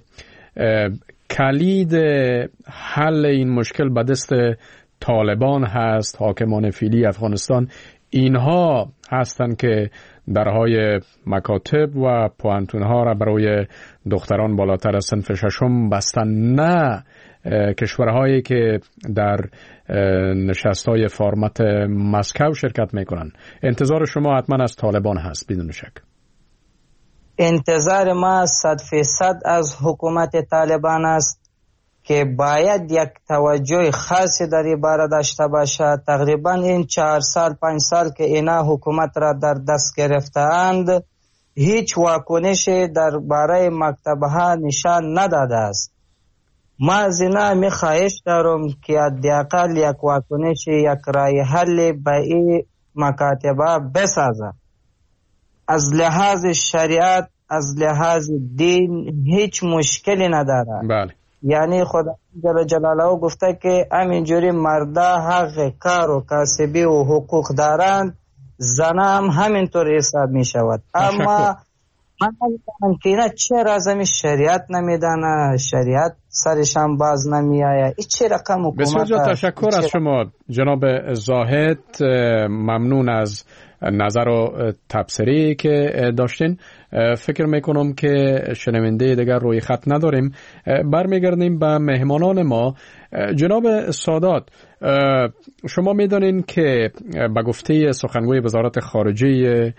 کلید حل این مشکل به دست طالبان هست، حاکمان فعلی افغانستان اینها هستند که درهای مکاتب و پوانتونها را برای دختران بالاتر از صنف ششم بستن، نه کشورهایی که در نشستهای فرمت مسکو شرکت میکنن. انتظار شما حتما از طالبان هست بدون شک. انتظار ما صد فیصد از حکومت طالبان است که باید یک توجه خاصی در این باره داشته باشد. تقریبا این چهار سال پنج سال که اینا حکومت را در دست گرفتند هیچ واکنشی در باره مکتبها نشان نداده است. ما از اینا می خواهش دارم که حداقل یک واکنش، یک رای حل به این مکاتبه بسازد. از لحاظ شریعت، از لحاظ دین هیچ مشکلی نداره. بله. یعنی خدا جل جلاله گفته که همینجوری مردا حق کار و کاسبی و حقوق دارند، زنها هم همینطور حساب می شود. اما من نمیدونم که اینا چرا از همین شریعت نمیدانه، شریعت سرشان باز نمی آید. این چه رقم حکومت؟ بسیار تشکر از شما جناب زاهد، ممنون از نظر و تبصری که داشتین. فکر میکنم که شنونده دیگر روی خط نداریم، برمیگردیم به مهمانان ما. جناب سادات، شما میدانین که به گفته سخنگوی وزارت خارجه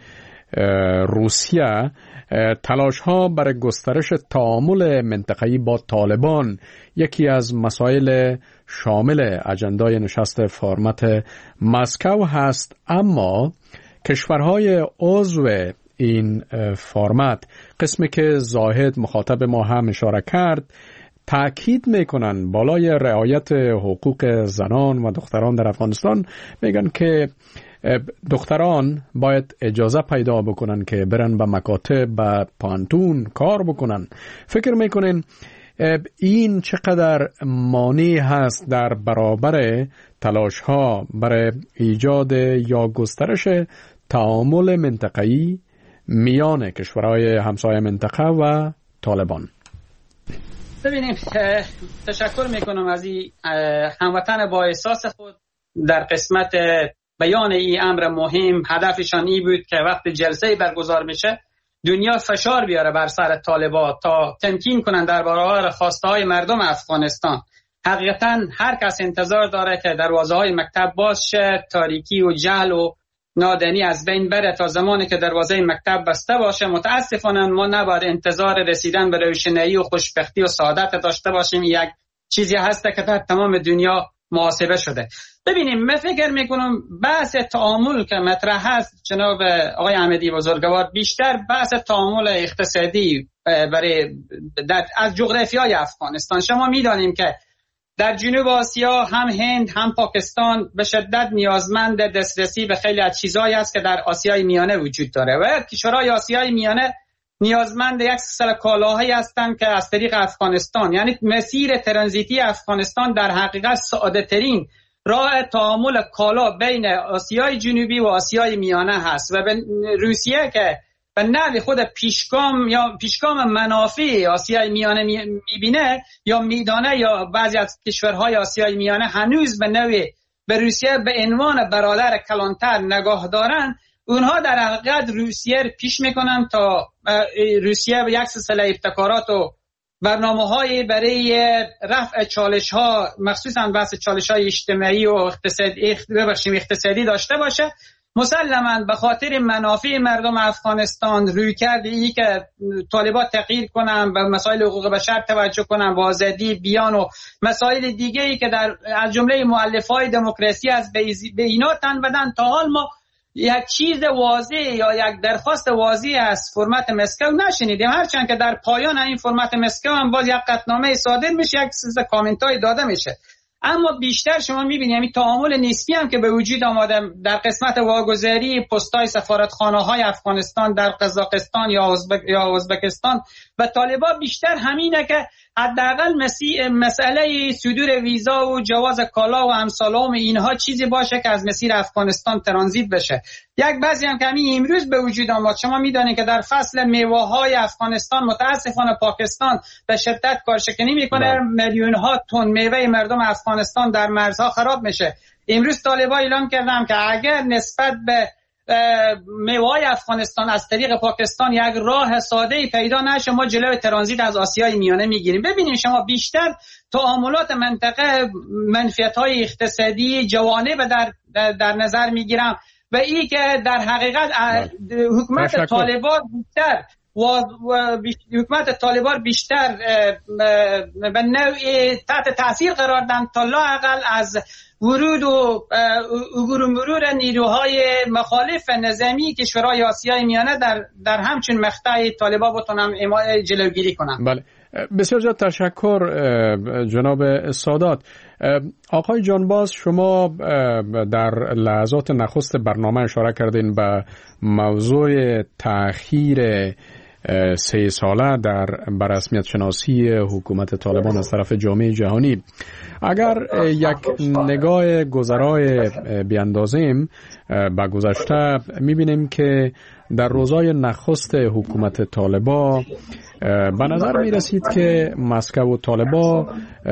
روسیه تلاش ها برای گسترش تعامل منطقه‌ای با طالبان یکی از مسائل شامل اجندای نشست فرمت مسکو هست، اما کشورهای عضو این فرمت، قسمی که زاهد مخاطب ما هم اشاره کرد، تأکید میکنن بالای رعایت حقوق زنان و دختران در افغانستان. میگن که دختران باید اجازه پیدا بکنن که برن به مکاتب، به پانتون کار بکنن. فکر میکنین این چقدر مانع هست در برابر تلاش ها برای ایجاد یا گسترش تعامل منطقه‌ای میان کشورهای همسایه منطقه و طالبان؟ ببینیم، تشکر میکنم از این هموطن با احساس خود در قسمت بیان این امر مهم. هدفشان این بود که وقت جلسه برگزار میشه دنیا فشار بیاره بر سر طالبان تا تمکین کنن در برابر خواسته های مردم افغانستان. حقیقتا هر کس انتظار داره که دروازه های مکتب باز شه، تاریکی و جهل و نادانی از بین بره تا زمانی که دروازه مکتب بسته باشه. متاسفانه ما نباید انتظار رسیدن به روشنایی و خوشبختی و سعادت داشته باشیم. یک چیزی هست که در تمام دنیا محاسبه شده. ببینیم، من فکر میکنم بحث تعامل که مطرح هست جناب آقای احمدی بزرگوار، بیشتر بحث تعامل اقتصادی برای از جغرافیای افغانستان. شما میدانیم که در جنوب آسیا هم هند هم پاکستان به شدت نیازمند دسترسی به خیلی از چیزهایی است که در آسیای میانه وجود داره و کشورهای آسیای میانه نیازمند یک سلسله کالاهایی هستند که از طریق افغانستان، یعنی مسیر ترانزیتی افغانستان در حقیقت ساده ترین راه تعامل کالا بین آسیای جنوبی و آسیای میانه هست و به روسیه که به نوع خود پیشگام یا پیشگام منافع آسیای میانه میبینه یا میدانه، یا بعضی از کشورهای آسیای میانه هنوز به نوع به روسیه به عنوان برادر کلانتر نگاه دارن، اونها در حقیقت روسیه پیش میکنن تا روسیه به یک سلسله ابتکارات و برنامه‌های برای رفع چالش‌ها، مخصوصاً بحث چالش‌های اجتماعی و اقتصادی ببخشیم اقتصادی داشته باشه. مسلماً به خاطر منافع مردم افغانستان روی کرده ای که طالبان تغییر کنن، به مسائل حقوق بشر توجه کنن، با آزادی بیان و مسائل دیگه ای که در از جمله مؤلفه‌های دموکراسی از به اینا تن بدن. تا حال ما یک چیز واضح یا یک درخواست واضح از فرمت مسکو نشنیدیم، هرچند که در پایان این فرمت مسکو هم باز یک قطعنامه صادر میشه، یک سلسله کامنت‌های داده میشه. اما بیشتر شما میبینید همین تعامل نسبی هم که به وجود آمده در قسمت واگذاری پست‌های سفارتخانه‌های افغانستان در قزاقستان یا ازبک یا ازبکستان و طالبان، بیشتر همینه که حداقل مسئله صدور ویزا و جواز کالا و امثالام اینها چیزی باشه که از مسیر افغانستان ترانزیت بشه. یک بعضی هم که همین امروز به وجود آمد، شما میدانید که در فصل میوه های افغانستان متاسفانه پاکستان به شدت کارشکنی میکنه، میلیون ها تن میوه مردم افغانستان در مرزها خراب میشه. امروز طالبان اعلام کردن که اگر نسبت به میوه‌های افغانستان از طریق پاکستان یک راه ساده پیدا نشه، ما جلوی ترانزیت از آسیای میانه میگیریم. ببینید شما بیشتر تعاملات منطقه منفیت‌های اقتصادی جوانب در در نظر میگیرم و این که در حقیقت حکومت طالبان بیشتر و حکومت طالبان بیشتر به نوعی تحت تاثیر قرار دادن تا لااقل از ورود و عبور و مرور نیروهای مخالف نظامی کشورهای آسیای میانه در در همچون مقطع طالبان بتونن جلوگیری کنن. بله، بسیار زیاد تشکر جناب سادات. آقای جانباز، شما در لحظات نخست برنامه اشاره کردین به موضوع تأخیر سه ساله در بررسمیت شناسی حکومت طالبان از طرف جامعه جهانی. اگر یک نگاه گذرای بیاندازیم به گذشته، میبینیم که در روزهای نخست حکومت طالبان به نظر میرسید که مسکو و طالبان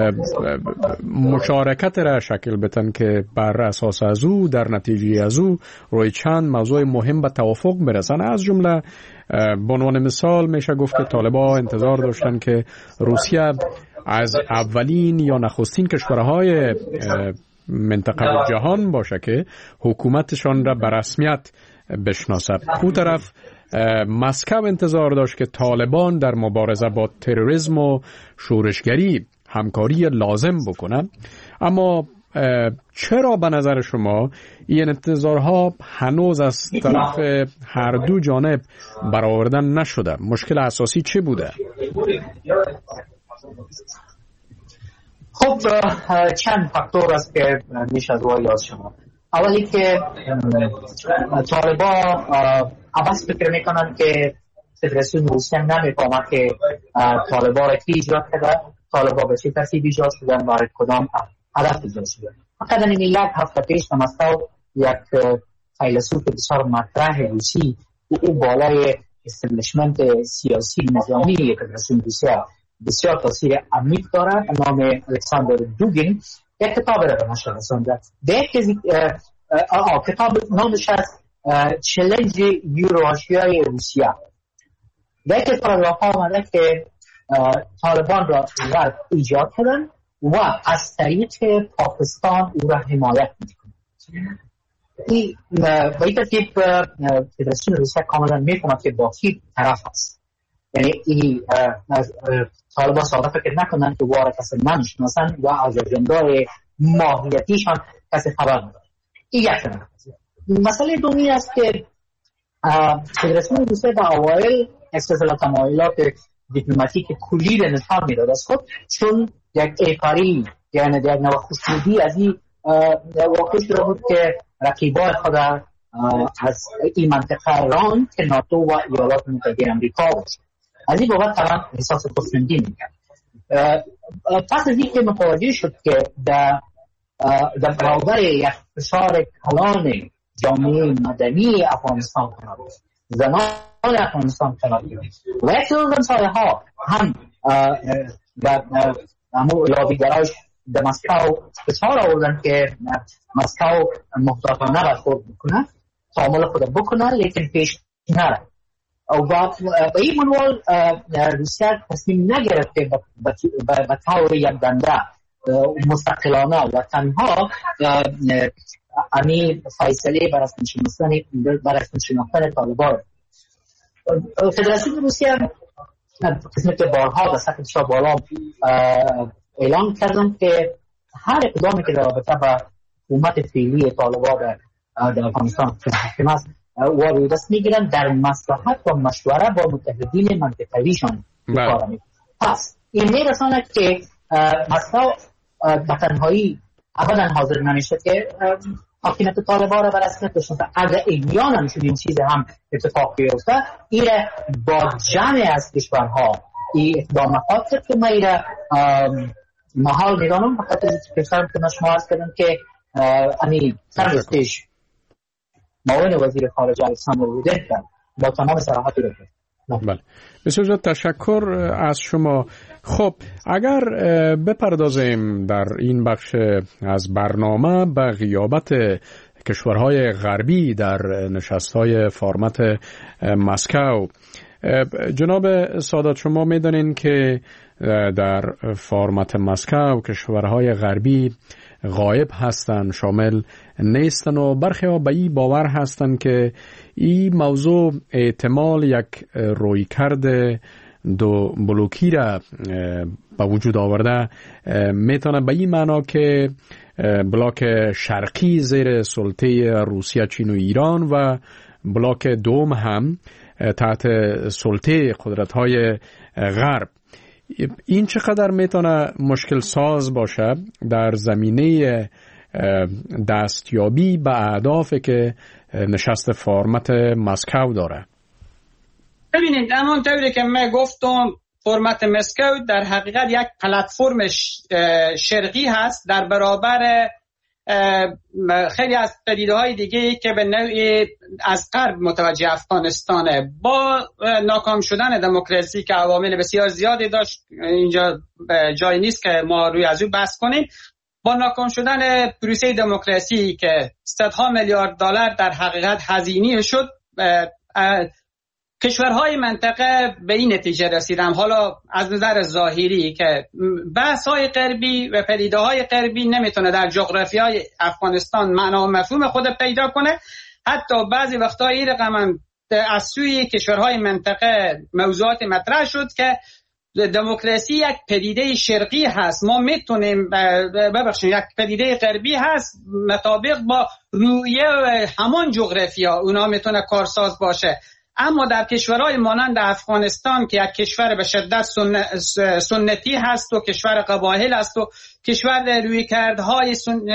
مشارکت را شکل بدن که بر اساس از او در نتیجه از او روی چند موضوع مهم به توافق برسن. از جمله به عنوان مثال میشه گفت که طالبان انتظار داشتن که روسیه از اولین یا نخستین کشورهای منطقه جهان باشه که حکومتشان را به رسمیت بشناسه. او طرف مسکو انتظار داشت که طالبان در مبارزه با تروریسم و شورشگری همکاری لازم بکنه. اما چرا به نظر شما این انتظارها هنوز از طرف هر دو جانب برآوردن نشده؟ مشکل اساسی چه بوده؟ خب چند فاکتور است که میشه از وای از شما. اولی که طالبان عباس فکر میکنن که فدراسیون روسیه نمیفهمه که طالبان را کی ایجاد کرده، طالبان به چه ترتیب ایجاد شدن، برای کدام هدف ایجاد شدن. فقط این یک هفته پیش در مسکو یک فیلسوف بسیار مطرح روسی، او بالای استبلیشمنت سیاسی نظامی فدراسیون روسیه بسیار تاثیر عمیق دارد، نام الکساندر دوگین، یک کتاب را به نشر رسانده. کتاب نامش است چالش یوراسیای روسیه. در یک پاراگراف آمده که طالبان را ایجاد کردن و از طریق پاکستان او را حمایت میکنند. این به این ترتیب فدراسیون روسیه کاملا میفهمد که با کی طرف است. یعنی این طالبان ساده فکر نکنند که وارد کسی نمیشناسند و از اجندای ماهیتیشان کسی خبر ندارد. این یک نکته. مسئله دومی است که فدراسیون روسیه در اوایل اصلا تمایلات دیپلماتیک کلی را نشان میداد از خود، چون یک ایپاری یعنی یک نوع خوشنودی از این واقع شده بود که رقیبان خود از این منطقه ران که ناتو و ایالات متحده امریکا بود. از این بابت طبعا احساس خوشنودی میکرد. پس از این که متوجه شد که در در برابر یک فشار کلان جامعه مدنی افغانستان قرار است، زنان افغانستان قرار است و یک سری همسایه ها هم در همون لابیگراش در مسکو فشار آوردن که مسکو محتاطانه برخورد بکنه، تعامل خود بکنه، لیکن پیش نره. و به این منوال روسیه تصمیم نگرفت که به طور یک دنده مستقلانه و تنها امی فیصله بر اسم شناختن بر اسم شناختن طالبان. فدراسیون روسیه قسمت که بارها در سطح بسیار بالا اعلام کردن که هر اقدامی که در رابطه با حکومت فعلی طالبان در افغانستان حاکم است و دست میگیرن در مصلحت و مشوره با متحدین منطقویشان کار میکنن. پس این میرساند که مسکو به تنهایی ابدا حاضر نمیشه که حاکمیت طالبان را بر رسمیت بشناسه. اگر احیانا هم شد این چیز هم اتفاق بیفته، این با جمع از کشورها این اقدامات که ما ایره محال میدانم بخاطر کشور که شما عرض کردم که امی سر پیش معاون وزیر خارجه الکساندر لودنکا با تمام صراحت رو گفت. بله بسیار زیاد تشکر از شما. خب اگر بپردازیم در این بخش از برنامه به غیابت کشورهای غربی در نشست‌های فرمت مسکو، جناب سادات شما می‌دانید که در فرمت مسکو کشورهای غربی غایب هستند، شامل نیستند و برخی ها به این باور هستند که این موضوع احتمال یک رویکرد دو بلوکی را به وجود آورده میتونه به این معنا که بلاک شرقی زیر سلطه روسیه، چین و ایران و بلاک دوم هم تحت سلطه قدرت‌های غرب. این چقدر میتونه مشکل ساز باشه در زمینه دستیابی به اهدافی که نشست فرمت مسکو داره؟ ببینید همونطوری که من گفتم فرمت مسکو در حقیقت یک پلتفرم شرقی هست در برابر خیلی از پدیده‌های دیگه که به نوعی از غرب متوجه افغانستانه. با ناکام شدن دموکراسی که عوامل بسیار زیادی داشت، اینجا جای نیست که ما روی از او بحث کنیم، با ناکام شدن پروسه دموکراسی که صدها میلیارد دلار در حقیقت هزینه شد، کشورهای منطقه به این نتیجه رسیدن، حالا از نظر ظاهری، که بحث‌های غربی و پدیده‌های غربی نمیتونه در جغرافیای افغانستان معنا و مفهوم خود پیدا کنه. حتی بعضی وقتا این رقم از سوی کشورهای منطقه موضوعات مطرح شد که دموکراسی یک پدیده شرقی هست، ما میتونیم ببخشید یک پدیده غربی هست، مطابق با رویه همان جغرافیا اونا میتونه کارساز باشه. اما در کشورهای مانند افغانستان که یک کشور به شدت سنتی هست و کشور قبایل است و کشور رویکردهای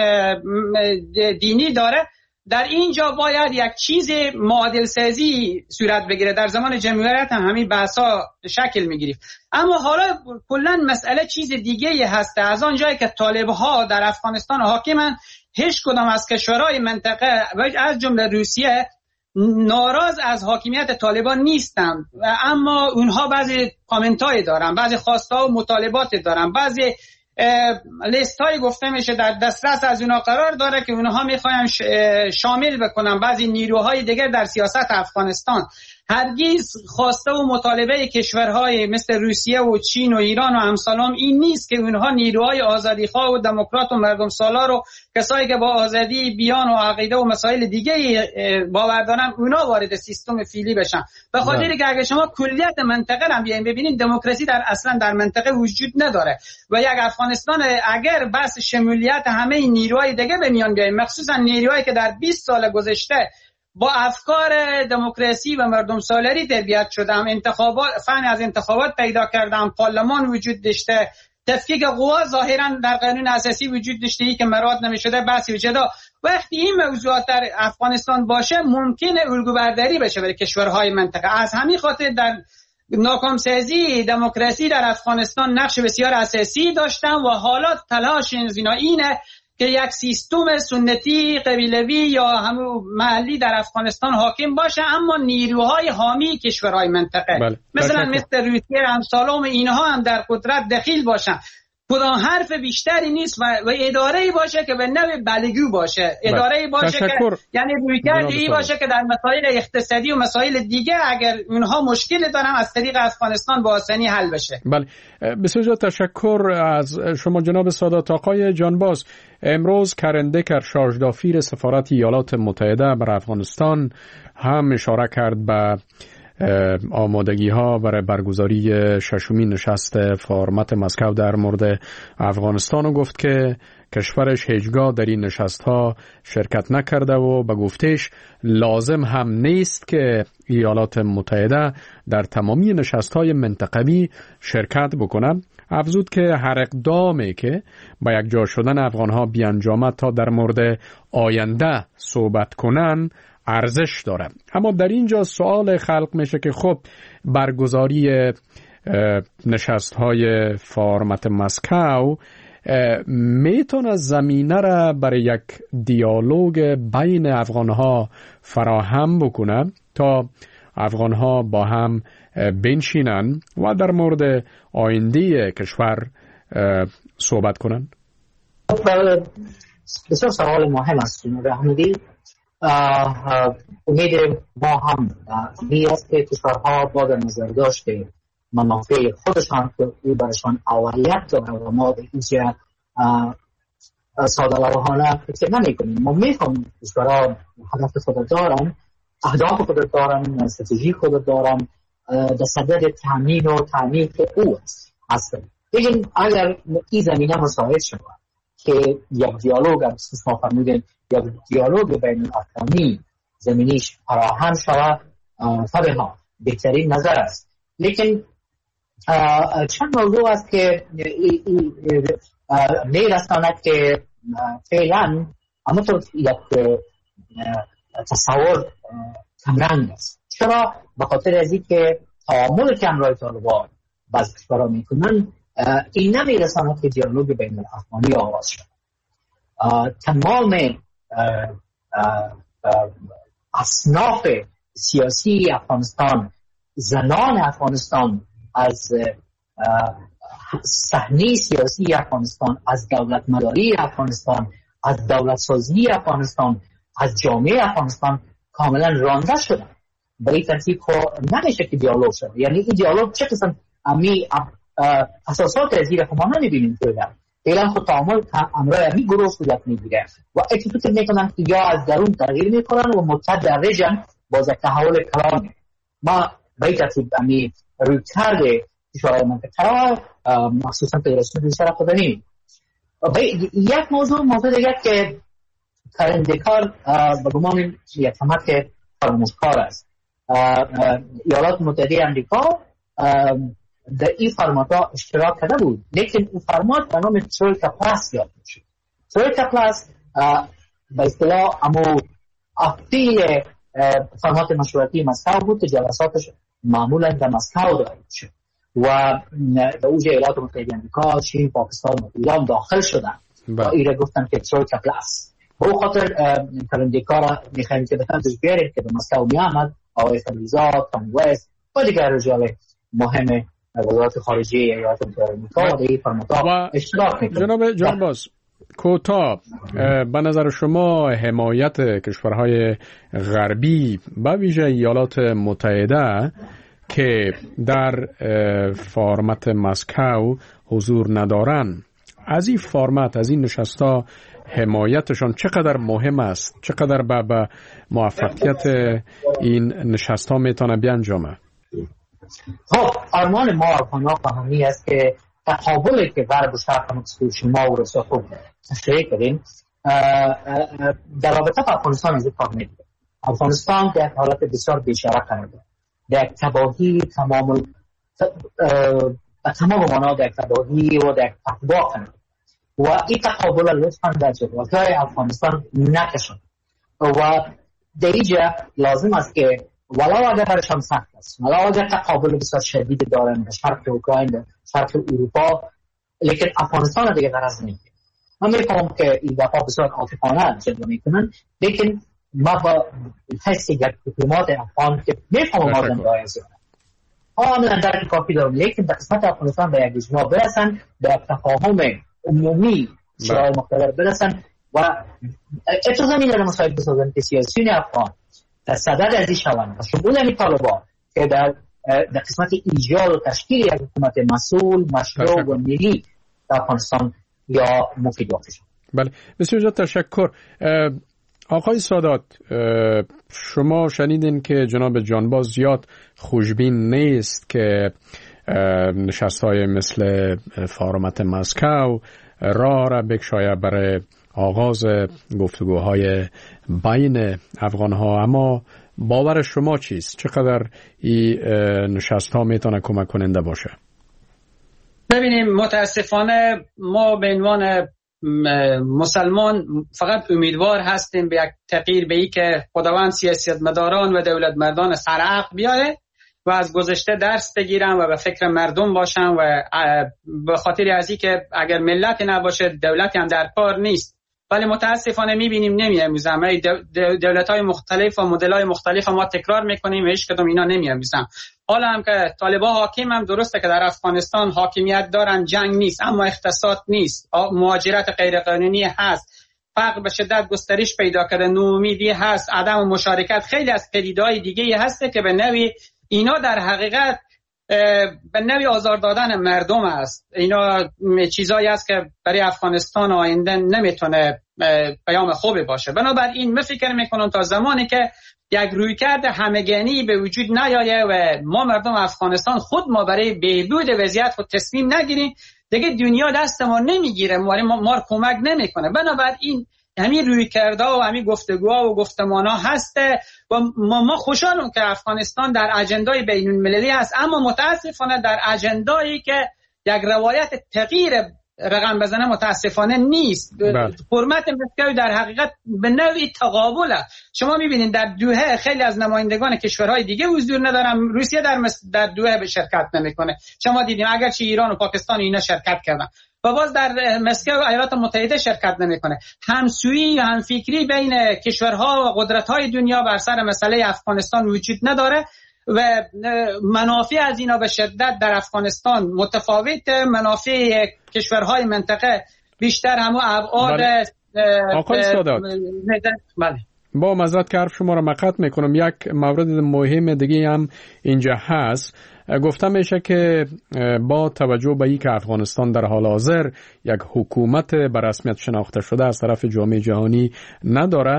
دینی داره، در اینجا باید یک چیز معادل سازی صورت بگیره. در زمان جمهوریت هم همین بحثا شکل میگیره. اما حالا کلا مسئله چیز دیگه هست. از آن جایی که طالب‌ها در افغانستان حاکمن، هیچ کدام از کشورهای منطقه و از جمله روسیه ناراض از حاکمیت طالبان نیستند، اما اونها بعضی کامنتای دارن، بعضی خواسته و مطالبات دارن، بعضی لیست های گفته میشه در دسترس از اونها قرار داره که اونها میخواین شامل بکنن بعضی نیروهای دیگر در سیاست افغانستان. هرگز خواسته و مطالبه کشورهای مثل روسیه و چین و ایران و امثالهم این نیست که اونها نیروهای آزادیخواه و دموکرات و مردم سالار و کسایی که با آزادی بیان و عقیده و مسائل دیگه باور دارن اونا وارد سیستم فعلی بشن. به خاطر که اگه شما کلیت منطقه رو بیاین ببینید، دموکراسی در اصلا در منطقه وجود نداره و یک افغانستان اگر بس شمولیت همه این نیروهای دیگه به میان بیاین، مخصوصا نیروهایی که در بیست سال گذشته با افکار دموکراسی و مردم سالاری تربیت شدم، انتخابات فن از انتخابات پیدا کردم، پارلمان وجود داشته، تفکیک قوا ظاهرا در قانون اساسی وجود داشته ای که مراد نمیشده، بحث وجدا. وقتی این موضوعات در افغانستان باشه ممکنه الگو برداری بشه برای کشورهای منطقه. از همین خاطر در ناکام سازی دموکراسی در افغانستان نقش بسیار اساسی داشتن و حالا تلاش اینا اینه که یک سیستم سنتی قبیلوی یا همون محلی در افغانستان حاکم باشه، اما نیروهای حامی کشورهای منطقه بله. مثلا مثل روسیه امثالهم اینها هم در قدرت دخیل باشن. کدام حرف بیشتری نیست و, و اداره‌ای باشه که به نوع بلگو باشه، اداره‌ای باشه تشکر. که یعنی رویکردی باشه که در مسائل اقتصادی و مسائل دیگه اگر اونها مشکل دارن از طریق افغانستان با آسانی حل بشه. بله بسیار تشکر از شما جناب سادات. آقای جانباز، امروز کرندکر شاژدافیر سفارت ایالات متحده بر افغانستان هم اشاره کرد به آمادگی ها برای برگزاری ششمین نشست فرمت مسکو در مورد افغانستان و گفت که کشورش هیچگاه در این نشست ها شرکت نکرده و به گفتش لازم هم نیست که ایالات متحده در تمامی نشست های منطقوی شرکت بکنه. افزود که هر اقدامی که با یک جا شدن افغان ها بیانجامد تا در مورد آینده صحبت کنن ارزش داره. اما در اینجا سوال خلق میشه که خب برگزاری نشست های فرمت مسکو میتونه زمینه را برای یک دیالوگ بین افغانها فراهم بکنه تا افغانها با هم بنشینن و در مورد آینده کشور صحبت کنن؟ بسیار سوال مهم است جناب احمدی. امید ما هم این است که کشورها با در نظر داشته منافع خودشان که او برشان اولیت داره و ما به اینجا ساده روحانه فکر نمی کنیم. ما میفهمیم کشورها هدف خود دارن، اهداف خود دارن، استراتژی خود دارن، در صدد تامین و تامین او است. بگیم اگر این زمینه مساعد شود که یک دیالوگ اساس ما فرمودیم یک دیالوگ بین الاقوامی زمینیش فراهم شود طبعا بهترین نظر است. لیکن چند موضوع است که میرساند که فعلا همونطور یک تصور کمرنگ است. چرا؟ به خاطر از اینکه تعامل که همراه طالبان بعض کشورها میکنن این نمیرساند که دیالوگ بین الاقوامی آغاز شد. تمام اصناف سیاسی افغانستان، زنان افغانستان، از صحنه سیاسی افغانستان، از دولت مداری افغانستان، از دولت سازی افغانستان، از جامعه افغانستان کاملا رانده شدن. برای ترتیب نمیشه که دیالوگ شد. یعنی این دیالوگ چه قسم امی اساسات از زیر خما نمیبینیم که فعلا خود تعامل امرای امی گروه صورت میگیره و اتفاقی میکنن که یا از درون تغییر میکنن و متدرجن باز تحول کلان. ما باید ترتیب امی روی کرده کشورهای منطقه مخصوصا فدراسیون روسیه را خودنیم. یک موضوع موضوع دیگر که کرندکار به گمان یک همت فرموشکار است. ایالات متحده امریکا در این فرماتا اشتراک کرده بود، لیکن این فرمات به نام ترویکا پلاس یاد میشه. ترویکا پلاس به اصطلاح امو اپیل فرمات مشورتی مسکو بود که جلساتش معمولا در مسکو دارد شد و در اوج ایالات متحده امریکا، چین، پاکستان و ایران داخل شدن و ایره گفتن که ترویکا پلاس. به او خاطر کرندکار را میخوایم که بخندش بیاریم که به مسکو میامد آقای خلیلزاد، تانی وست و دیگر رجال مهم وزارت خارجه ایالات متحده آمریکا در این فرمان‌ها اشتراک می‌کنند. جناب جانباز کوتاه به نظر شما حمایت کشورهای غربی به ویژه ایالات متحده که در فرمت مسکو حضور ندارن، از این فرمت، از این نشستا حمایتشان چقدر مهم است؟ چقدر به موفقیت این نشستا میتونه بیانجامه؟ خب آرمان ما افغان‌ها فهمی است که تقابلی که غرب و شرق همون شما و روسیه خوب تشریح کردیم در رابطه با افغانستان از این کار نمیده. افغانستان در حالت بسیار بیچاره کرده، در تباهی تمام تمام معنا در تباهی و در تباه کرده و این تقابل لطفا در جغرافیای افغانستان نکشند و در اینجا لازم است که ولو اگر برشان سخت است، ولو اگر تقابل بسیار شدید دارن در شرق اوکراین، در شرق اروپا، لیکن افغانستان دیگه غرض نمیگیره. من میفهمم که این دفعه بسیار عاطفانه جلوه میکنن، لیکن ما با حس یک دیپلمات افغان که میفهمم مازن رای زیانه کاملا درک کافی دارم، لیکن در قسمت افغانستان به یک اجماع برسن، به یک تفاهم عمومی شورای مقتدر برسن و اجازه میدن مساعد بسازن که سیاسیون افغان در صدد از این شوند و شمول همی طالبان که در در قسمت ایجاد و تشکیل یک حکومت مسئول، مشروع و ملی در افغانستان یا مفید واقع شد. بله، بسیار زیاد تشکر. آقای سادات، شما شنیدین که جناب جانباز زیاد خوشبین نیست که نشست‌های مثل فرمت مسکو راه را بکشاید برای آغاز گفتگوهای بین افغان‌ها، اما باور شما چیست؟ چقدر این نشست‌ها میتونه کمک کننده باشه؟ ببینیم متاسفانه ما به عنوان مسلمان فقط امیدوار هستیم به یک تغییر، به ای که خداوند سیاستمداران و دولت مردان سرعقل بیاره و از گذشته درس بگیرن و به فکر مردم باشن و به خاطر از این که اگر ملت نباشه دولتی هم در کار نیست. ولی متاسفانه میبینیم نمی‌آموزن. دولت‌های مختلف و مدل‌های مختلف ما تکرار میکنیم و هیچ کدوم اینا نمی‌آموزن. حالا هم که طالبان حاکم هم درسته که در افغانستان حاکمیت دارن، جنگ نیست، اما اقتصاد نیست، مهاجرت غیرقانونی هست، فقر به شدت گسترش پیدا کرده، نومیدی هست، عدم مشارکت، خیلی از پدیده‌های دیگه هست که به نوعی اینا در حقیقت به نوعی آزار دادن مردم است. اینا چیزایی است که برای افغانستان آینده نمیتونه پیام خوبی باشه. بنابراین من فکر میکنم تا زمانی که یک رویکرد همگانی به وجود نیایه و ما مردم افغانستان خود ما برای بهبود وضعیت خود تصمیم نگیریم، دیگه دنیا دست ما نمیگیره، ما ما کمک نمیکنه. بنابراین همین رویکردها و همین گفتگوها و گفتمانها هسته و ما, ما خوشحالم که افغانستان در اجندای بین المللی هست، اما متاسفانه در اجندایی که یک روایت تغییر رقم بزنه متاسفانه نیست. حرمت مسکو در حقیقت به نوعی تقابله. شما میبینید در دوحه خیلی از نمایندگان کشورهای دیگه حضور ندارن، روسیه در مس... در دوحه به شرکت نمیکنه. شما دیدیم اگرچه ایران و پاکستان اینا شرکت کردن و باز در مسکو ایالات متحده شرکت نمیکنه. همسویی هم فکری بین کشورها و قدرت‌های دنیا بر سر مسئله افغانستان وجود نداره و منافع از اینا به شدت در افغانستان متفاوت، منافع کشورهای منطقه بیشتر همو ابعاد. آقای سادات، بله با معذرت که حرف شما را مقطع میکنم، یک مورد مهم دیگه هم اینجا هست. گفته میشه که با توجه به اینکه افغانستان در حال حاضر یک حکومت به رسمیت شناخته شده از طرف جامعه جهانی نداره،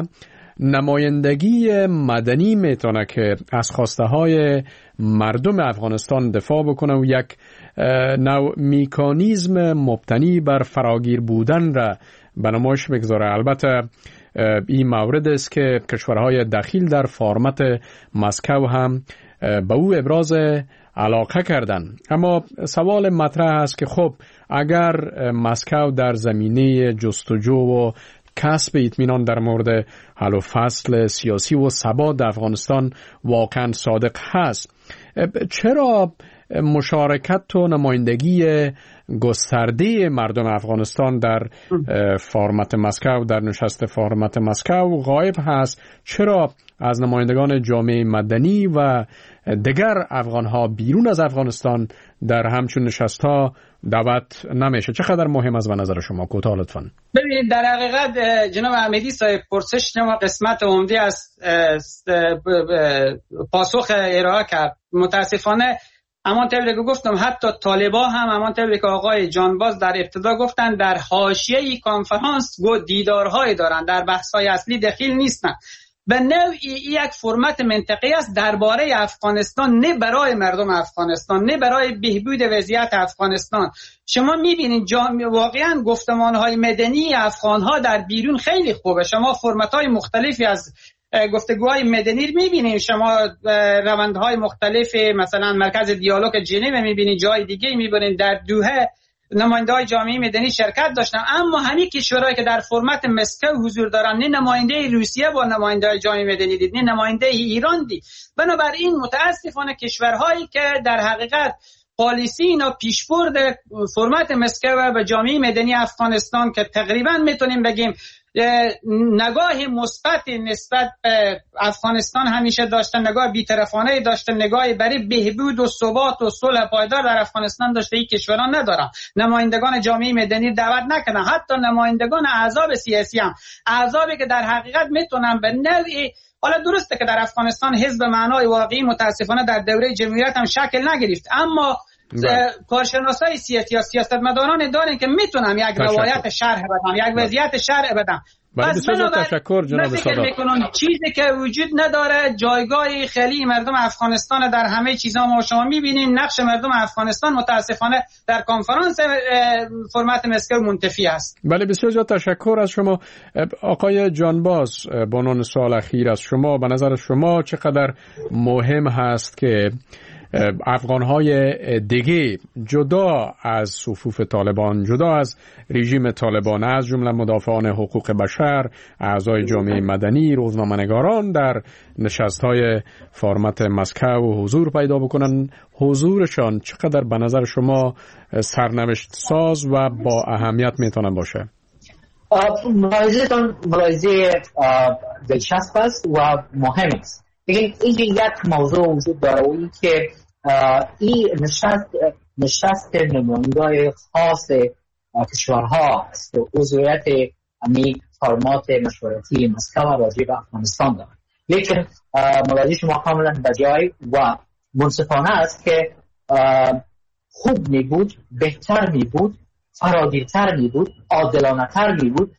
نمایندگی مدنی میتونه که از خواسته های مردم افغانستان دفاع بکنه و یک نوع میکانیزم مبتنی بر فراگیر بودن را به نمایش بگذاره. البته این مورد است که کشورهای دخیل در فرمت مسکو هم به او ابراز علاقه کردن. اما سوال مطرح است که خب اگر مسکو در زمینه جستجو و کسب اطمینان در مورد حل و فصل سیاسی و ثبات در افغانستان واقعا صادق هست، چرا مشارکت و نمایندگی گسترده مردم افغانستان در فرمت مسکو، در نشست فرمت مسکو غایب هست؟ چرا از نمایندگان جامعه مدنی و دیگر افغانها بیرون از افغانستان در همچون نشست ها دعوت نمیشه؟ چقدر مهم است به نظر شما؟ کوتاه لطفاً. ببینید در حقیقت جناب احمدی صاحب پرسش شما قسمت عمده از پاسخ ارائه کرد. متاسفانه امان طبعی که گفتم حتی طالبا هم امان طبعی که آقای جانباز در ابتدا گفتن در حاشیه کنفرانس دیدارهای دارن، در بحث‌های اصلی دخیل نیستن. به نوعی یک فرمت منطقی است درباره افغانستان، نه برای مردم افغانستان، نه برای بهبود وضعیت افغانستان. شما میبینید واقعا گفتمانهای مدنی افغانها در بیرون خیلی خوبه. شما فرمتهای مختلفی از گفتگوهای مدنی میبینید، شما روندهای مختلف مثلا مرکز دیالوگ ژنو میبینید، جای دیگه میبینید، در دوحه نماینده‌های جامعه مدنی شرکت داشتن. اما همین کشورهایی که در فرمت مسکو حضور دارن نه نماینده روسیه با نماینده‌های جامعه مدنی دید، نه نماینده ایران دید. بنابراین متاسفانه کشورهایی که در حقیقت پالیسی اینا پیشبرد فرمت مسکو و به جامعه مدنی افغانستان که تقریبا میتونیم بگیم نگاه مثبت نسبت به افغانستان همیشه داشتن، نگاه بی‌طرفانه داشتن، نگاهی برای بهبود و ثبات و صلح پایدار در افغانستان داشته، این کشوران ندارن. نمایندگان جامعه مدنی دعوت نکردن، حتی نمایندگان احزاب سیاسی هم، احزابی که در حقیقت میتونن به نوعی، حالا درسته که در افغانستان حزب معنای واقعی متاسفانه در دوره جمهوریت هم شکل نگرفت، اما کارشناسای سیاسی یا سیاستمداران دارن که میتونن یک روایت شرح بدن، یک وضعیت شرح بدن. پس تشکر جناب سادات. میکنم چیزی که وجود نداره جایگاه خیلی مردم افغانستان در همه چیزا ما شما میبینیم. نقش مردم افغانستان متاسفانه در کنفرانس فرمت مسکو منتفی است. بله بسیار زیاد تشکر از شما. آقای جانباز، بنان سوال اخیر از شما، به نظر شما چقدر مهم هست که افغانهای دیگه جدا از صفوف طالبان، جدا از رژیم طالبان، از جمله مدافعان حقوق بشر، اعضای جامعه مدنی، روزنامه‌نگاران در نشست‌های فرمت مسکو حضور پیدا بکنن، حضورشان چقدر به نظر شما سرنوشت ساز و با اهمیت میتونه باشه؟ ملاحظه تان ملاحظه دلچسب است و مهم است. بگیم این یک موضوع وجود داره و این که این نشست نشست نمایندگان خاص کشورها است و عضویت امی فرمات مشورتی مسکو راجع به افغانستان داره. لیکن ملاحظه شما کاملا بجای و منصفانه است که خوب می بود، بهتر می بود، فراگیرتر می بود، عادلانه تر می بود